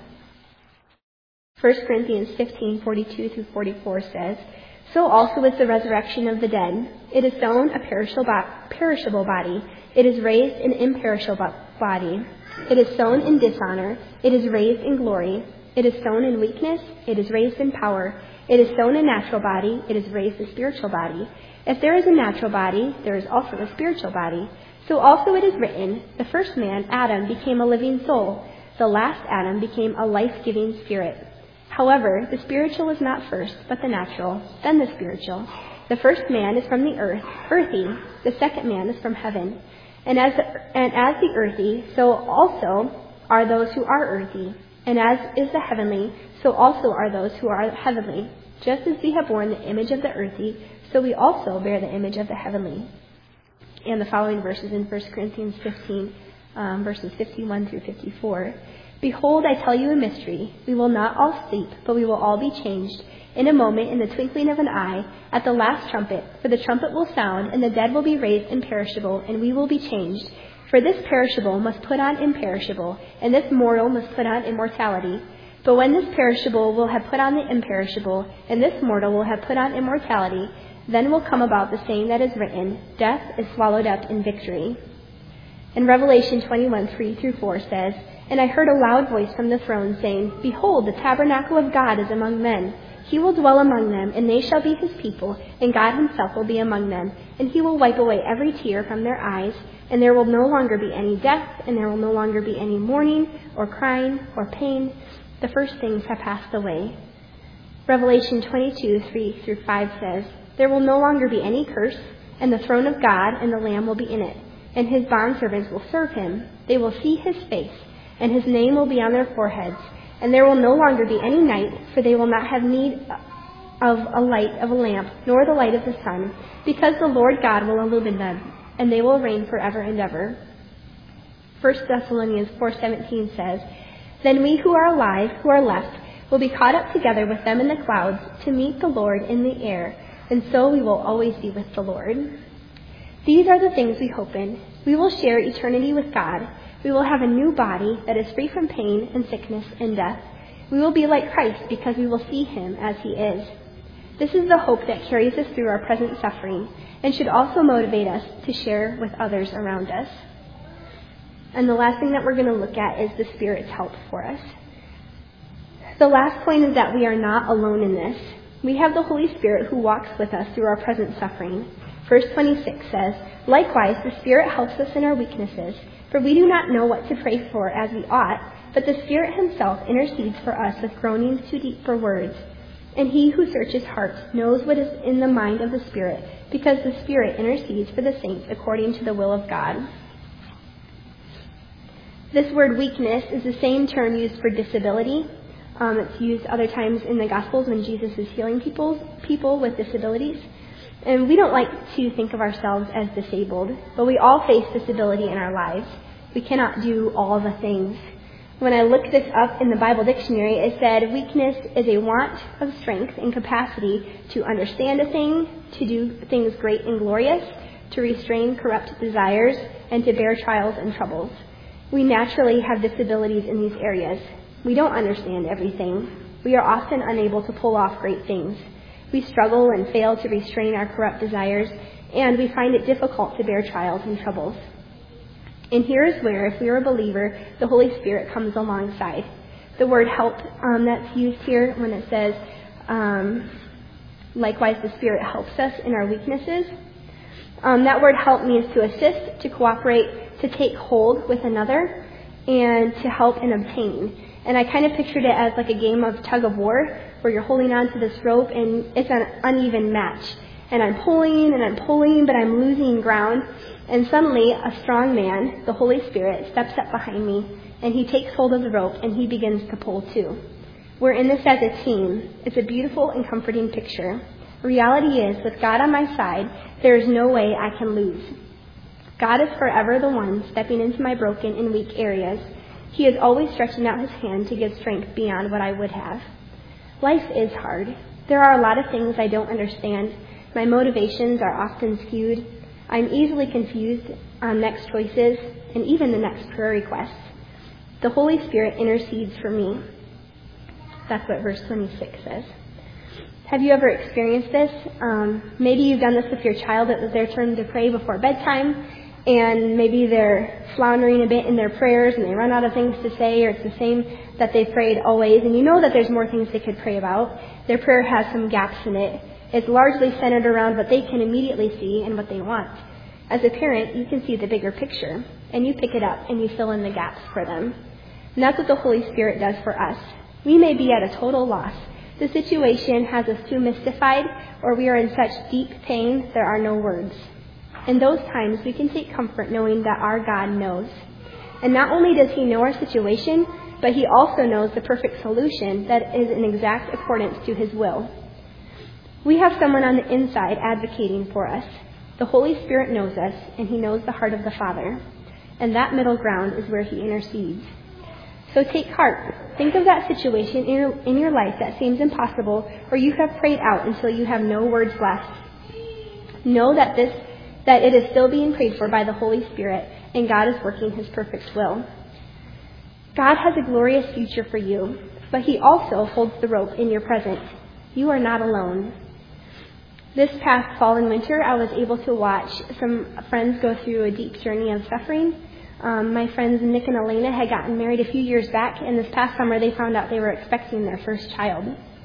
First Corinthians fifteen forty-two through forty-four says, "So also is the resurrection of the dead. It is sown a perishable, perishable body. It is raised an imperishable body. It is sown in dishonor. It is raised in glory. It is sown in weakness. It is raised in power. It is sown a natural body. It is raised a spiritual body. If there is a natural body, there is also a spiritual body. So also it is written, the first man, Adam, became a living soul. The last Adam became a life-giving spirit. However, the spiritual is not first, but the natural, then the spiritual. The first man is from the earth, earthy. The second man is from heaven. And as the, and as the earthy, so also are those who are earthy. And as is the heavenly, so also are those who are heavenly. Just as we have borne the image of the earthy, so we also bear the image of the heavenly." And the following verses in First Corinthians fifteen, um, verses fifty-one through fifty-four. "Behold, I tell you a mystery. We will not all sleep, but we will all be changed. In a moment, in the twinkling of an eye, at the last trumpet. For the trumpet will sound, and the dead will be raised imperishable, and we will be changed. For this perishable must put on imperishable, and this mortal must put on immortality. But when this perishable will have put on the imperishable, and this mortal will have put on immortality, then will come about the saying that is written, Death is swallowed up in victory." And Revelation twenty-one three through four says, "And I heard a loud voice from the throne saying, Behold, the tabernacle of God is among men. He will dwell among them, and they shall be his people, and God himself will be among them. And he will wipe away every tear from their eyes, and there will no longer be any death, and there will no longer be any mourning, or crying, or pain. The first things have passed away." Revelation twenty-two three through five says, "There will no longer be any curse, and the throne of God and the Lamb will be in it, and his bondservants will serve him. They will see his face, and his name will be on their foreheads. And there will no longer be any night, for they will not have need of a light of a lamp, nor the light of the sun, because the Lord God will illumine them, and they will reign forever and ever." First Thessalonians four seventeen says, "Then we who are alive, who are left, will be caught up together with them in the clouds to meet the Lord in the air, and so we will always be with the Lord." These are the things we hope in. We will share eternity with God. We will have a new body that is free from pain and sickness and death. We will be like Christ because we will see him as he is. This is the hope that carries us through our present suffering and should also motivate us to share with others around us. And the last thing that we're going to look at is the Spirit's help for us. The last point is that we are not alone in this. We have the Holy Spirit who walks with us through our present suffering. Verse twenty-six says, "Likewise, the Spirit helps us in our weaknesses, for we do not know what to pray for as we ought, but the Spirit himself intercedes for us with groanings too deep for words. And he who searches hearts knows what is in the mind of the Spirit, because the Spirit intercedes for the saints according to the will of God." This word weakness is the same term used for disability. Um, it's used other times in the Gospels when Jesus is healing people, people with disabilities. And we don't like to think of ourselves as disabled, but we all face disability in our lives. We cannot do all the things. When I looked this up in the Bible dictionary, it said weakness is a want of strength and capacity to understand a thing, to do things great and glorious, to restrain corrupt desires, and to bear trials and troubles. We naturally have disabilities in these areas. We don't understand everything. We are often unable to pull off great things. We struggle and fail to restrain our corrupt desires, and we find it difficult to bear trials and troubles. And here is where, if we are a believer, the Holy Spirit comes alongside. The word help um, that's used here when it says, um, likewise the Spirit helps us in our weaknesses. Um, that word help means to assist, to cooperate, to take hold with another, and to help and obtain. And I kind of pictured it as like a game of tug of war where you're holding on to this rope and it's an uneven match. And I'm pulling and I'm pulling, but I'm losing ground. And suddenly a strong man, the Holy Spirit, steps up behind me and he takes hold of the rope and he begins to pull too. We're in this as a team. It's a beautiful and comforting picture. Reality is, with God on my side, there is no way I can lose. God is forever the one stepping into my broken and weak areas. He is always stretching out his hand to give strength beyond what I would have. Life is hard. There are a lot of things I don't understand. My motivations are often skewed. I'm easily confused on next choices and even the next prayer requests. The Holy Spirit intercedes for me. That's what verse twenty-six says. Have you ever experienced this? Um, maybe you've done this with your child. It was their turn to pray before bedtime, and maybe they're floundering a bit in their prayers and they run out of things to say, or it's the same that they've prayed always, and you know that there's more things they could pray about. Their prayer has some gaps in it. It's largely centered around what they can immediately see and what they want. As a parent, you can see the bigger picture, and you pick it up and you fill in the gaps for them. And that's what the Holy Spirit does for us. We may be at a total loss. The situation has us too mystified, or we are in such deep pain there are no words. In those times, we can take comfort knowing that our God knows. And not only does he know our situation, but he also knows the perfect solution that is in exact accordance to his will. We have someone on the inside advocating for us. The Holy Spirit knows us, and he knows the heart of the Father. And that middle ground is where he intercedes. So take heart. Think of that situation in your, in your life that seems impossible, or you have prayed out until you have no words left. Know that this that it is still being prayed for by the Holy Spirit, and God is working his perfect will. God has a glorious future for you, but he also holds the rope in your present. You are not alone. This past fall and winter, I was able to watch some friends go through a deep journey of suffering. Um, my friends Nick and Elena had gotten married a few years back, and this past summer they found out they were expecting their first child.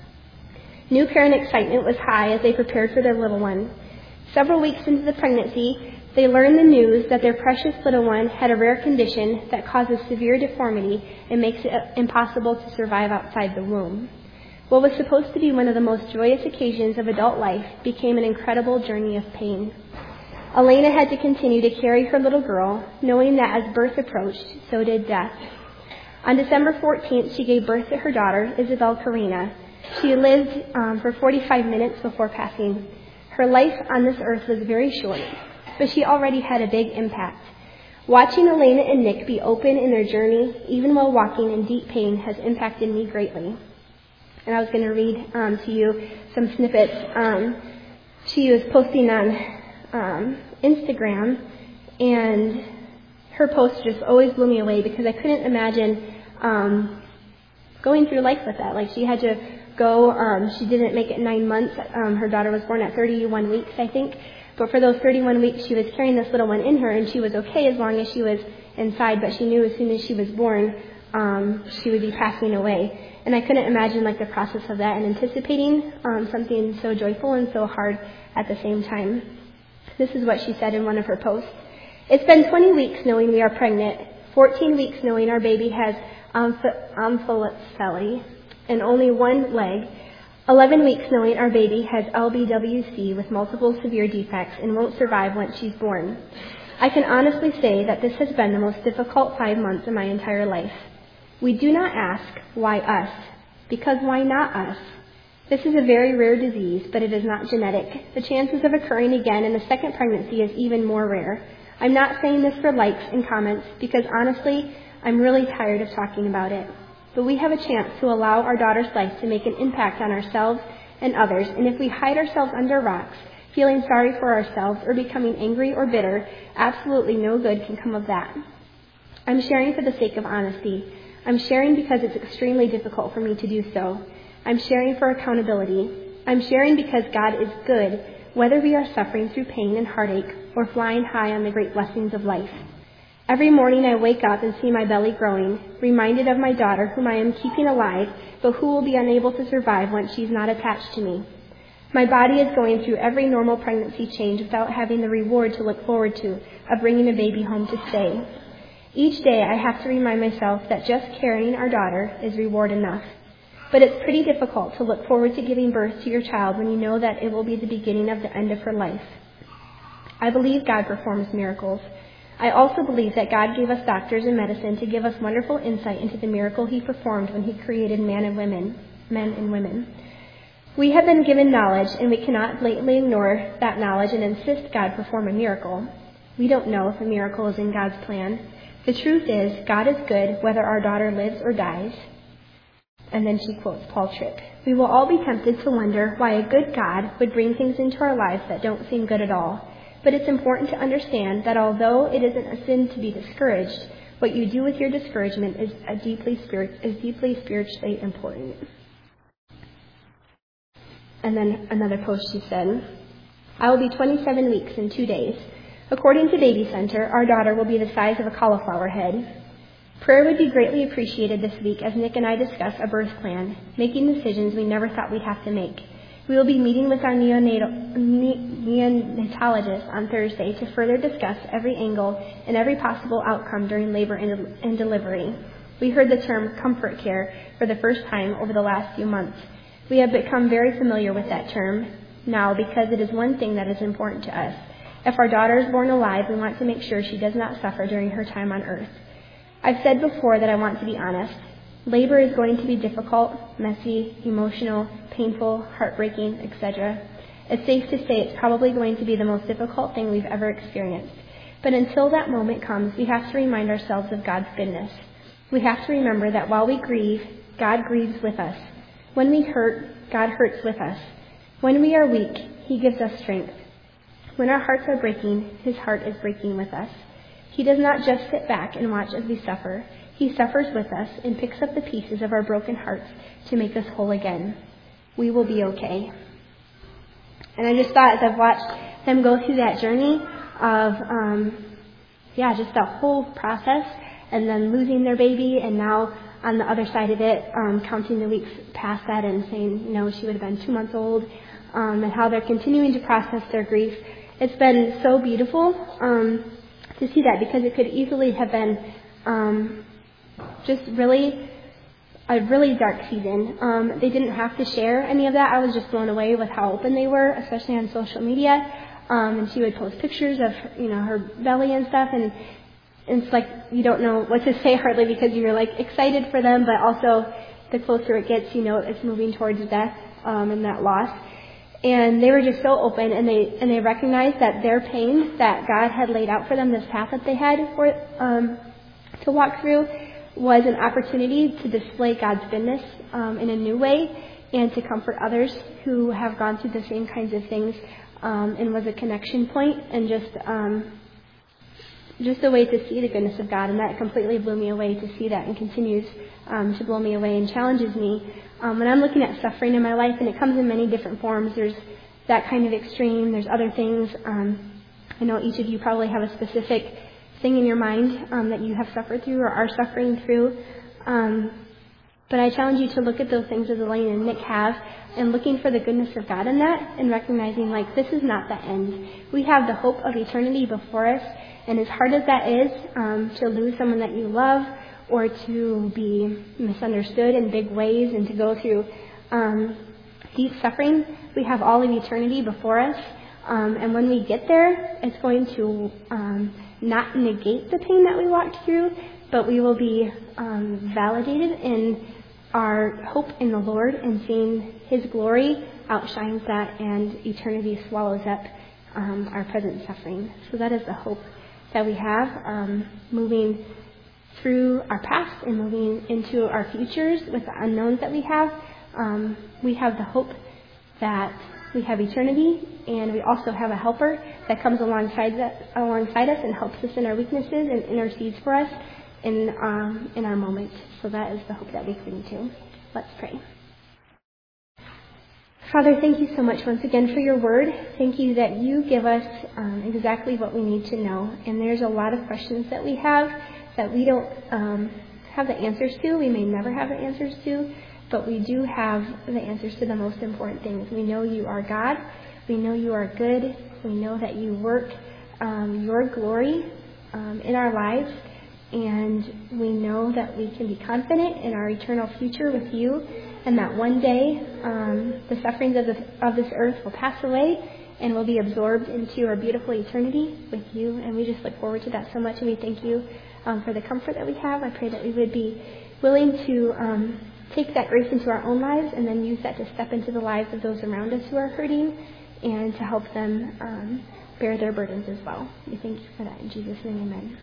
New parent excitement was high as they prepared for their little one. Several weeks into the pregnancy, they learned the news that their precious little one had a rare condition that causes severe deformity and makes it impossible to survive outside the womb. What was supposed to be one of the most joyous occasions of adult life became an incredible journey of pain. Elena had to continue to carry her little girl, knowing that as birth approached, so did death. On December fourteenth, she gave birth to her daughter, Isabel Karina. She lived um, for forty-five minutes before passing. Her life on this earth was very short, but she already had a big impact. Watching Elena and Nick be open in their journey, even while walking in deep pain, has impacted me greatly. And I was going to read um, to you some snippets. Um, she was posting on um, Instagram, and her post just always blew me away because I couldn't imagine um, going through life with that. Like, she had to go, um, she didn't make it nine months. Um, her daughter was born at thirty-one weeks, I think. But for those thirty-one weeks, she was carrying this little one in her, and she was okay as long as she was inside. But she knew as soon as she was born, um, she would be passing away. And I couldn't imagine like the process of that and anticipating um, something so joyful and so hard at the same time. This is what she said in one of her posts. It's been twenty weeks knowing we are pregnant, fourteen weeks knowing our baby has omphalopathy and only one leg, eleven weeks knowing our baby has L B W C with multiple severe defects and won't survive once she's born. I can honestly say that this has been the most difficult five months of my entire life. We do not ask, why us? Because why not us? This is a very rare disease, but it is not genetic. The chances of occurring again in a second pregnancy is even more rare. I'm not saying this for likes and comments because honestly, I'm really tired of talking about it. But we have a chance to allow our daughter's life to make an impact on ourselves and others, and if we hide ourselves under rocks, feeling sorry for ourselves or becoming angry or bitter, absolutely no good can come of that. I'm sharing for the sake of honesty. I'm sharing because it's extremely difficult for me to do so. I'm sharing for accountability. I'm sharing because God is good, whether we are suffering through pain and heartache or flying high on the great blessings of life. Every morning I wake up and see my belly growing, reminded of my daughter whom I am keeping alive, but who will be unable to survive once she's not attached to me. My body is going through every normal pregnancy change without having the reward to look forward to of bringing a baby home to stay. Each day I have to remind myself that just carrying our daughter is reward enough. But it's pretty difficult to look forward to giving birth to your child when you know that it will be the beginning of the end of her life. I believe God performs miracles. I also believe that God gave us doctors and medicine to give us wonderful insight into the miracle he performed when he created man and women, men and women. We have been given knowledge, and we cannot blatantly ignore that knowledge and insist God perform a miracle. We don't know if a miracle is in God's plan. The truth is, God is good whether our daughter lives or dies. And then she quotes Paul Tripp. We will all be tempted to wonder why a good God would bring things into our lives that don't seem good at all. But it's important to understand that although it isn't a sin to be discouraged, what you do with your discouragement is a deeply spirit is deeply spiritually important. And then another post she said, I will be twenty-seven weeks in two days. According to Baby Center, our daughter will be the size of a cauliflower head. Prayer would be greatly appreciated this week as Nick and I discuss a birth plan, making decisions we never thought we'd have to make. We will be meeting with our neonatal, neonatologist on Thursday to further discuss every angle and every possible outcome during labor and, and delivery. We heard the term comfort care for the first time over the last few months. We have become very familiar with that term now because it is one thing that is important to us. If our daughter is born alive, we want to make sure she does not suffer during her time on earth. I've said before that I want to be honest. Labor is going to be difficult, messy, emotional, painful, heartbreaking, et cetera. It's safe to say it's probably going to be the most difficult thing we've ever experienced. But until that moment comes, we have to remind ourselves of God's goodness. We have to remember that while we grieve, God grieves with us. When we hurt, God hurts with us. When we are weak, he gives us strength. When our hearts are breaking, his heart is breaking with us. He does not just sit back and watch as we suffer. He suffers with us and picks up the pieces of our broken hearts to make us whole again. We will be okay. And I just thought as I've watched them go through that journey of, um, yeah, just that whole process and then losing their baby and now on the other side of it, um, counting the weeks past that and saying, you know, she would have been two months old, um, and how they're continuing to process their grief. It's been so beautiful um, to see that because it could easily have been um, just really a really dark season. Um, they didn't have to share any of that. I was just blown away with how open they were, especially on social media. Um, and she would post pictures of, you know, her belly and stuff, and it's like you don't know what to say hardly because you're like excited for them, but also the closer it gets, you know, it's moving towards death um, and that loss. And they were just so open, and they and they recognized that their pain that God had laid out for them, this path that they had for um, to walk through, was an opportunity to display God's goodness um, in a new way and to comfort others who have gone through the same kinds of things, um, and was a connection point and just um, just a way to see the goodness of God. And that completely blew me away to see that, and continues um, to blow me away and challenges me. Um, when I'm looking at suffering in my life, and it comes in many different forms, there's that kind of extreme, there's other things. Um, I know each of you probably have a specific thing in your mind um, that you have suffered through or are suffering through. Um, but I challenge you to look at those things as Elaine and Nick have, and looking for the goodness of God in that, and recognizing, like, this is not the end. We have the hope of eternity before us, and as hard as that is, um, to lose someone that you love, or to be misunderstood in big ways, and to go through um, deep suffering, we have all of eternity before us. Um, and when we get there, it's going to um, not negate the pain that we walked through, but we will be um, validated in our hope in the Lord, and seeing his glory outshines that, and eternity swallows up um, our present suffering. So that is the hope that we have, um, moving through our past and moving into our futures with the unknowns that we have. Um, we have the hope that we have eternity, and we also have a helper that comes alongside that, alongside us and helps us in our weaknesses and intercedes for us in um, in our moment. So that is the hope that we cling to. Let's pray. Father, thank you so much once again for your word. Thank you that you give us um, exactly what we need to know. And there's a lot of questions that we have that we don't um, have the answers to. We may never have the answers to, but we do have the answers to the most important things. We know you are God. We know you are good. We know that you work um, your glory um, in our lives. And we know that we can be confident in our eternal future with you, and that one day um, the sufferings of, the, of this earth will pass away and will be absorbed into our beautiful eternity with you. And we just look forward to that so much, and we thank you um, for the comfort that we have. I pray that we would be willing to um, take that grace into our own lives and then use that to step into the lives of those around us who are hurting and to help them um, bear their burdens as well. We thank you for that. In Jesus' name, amen.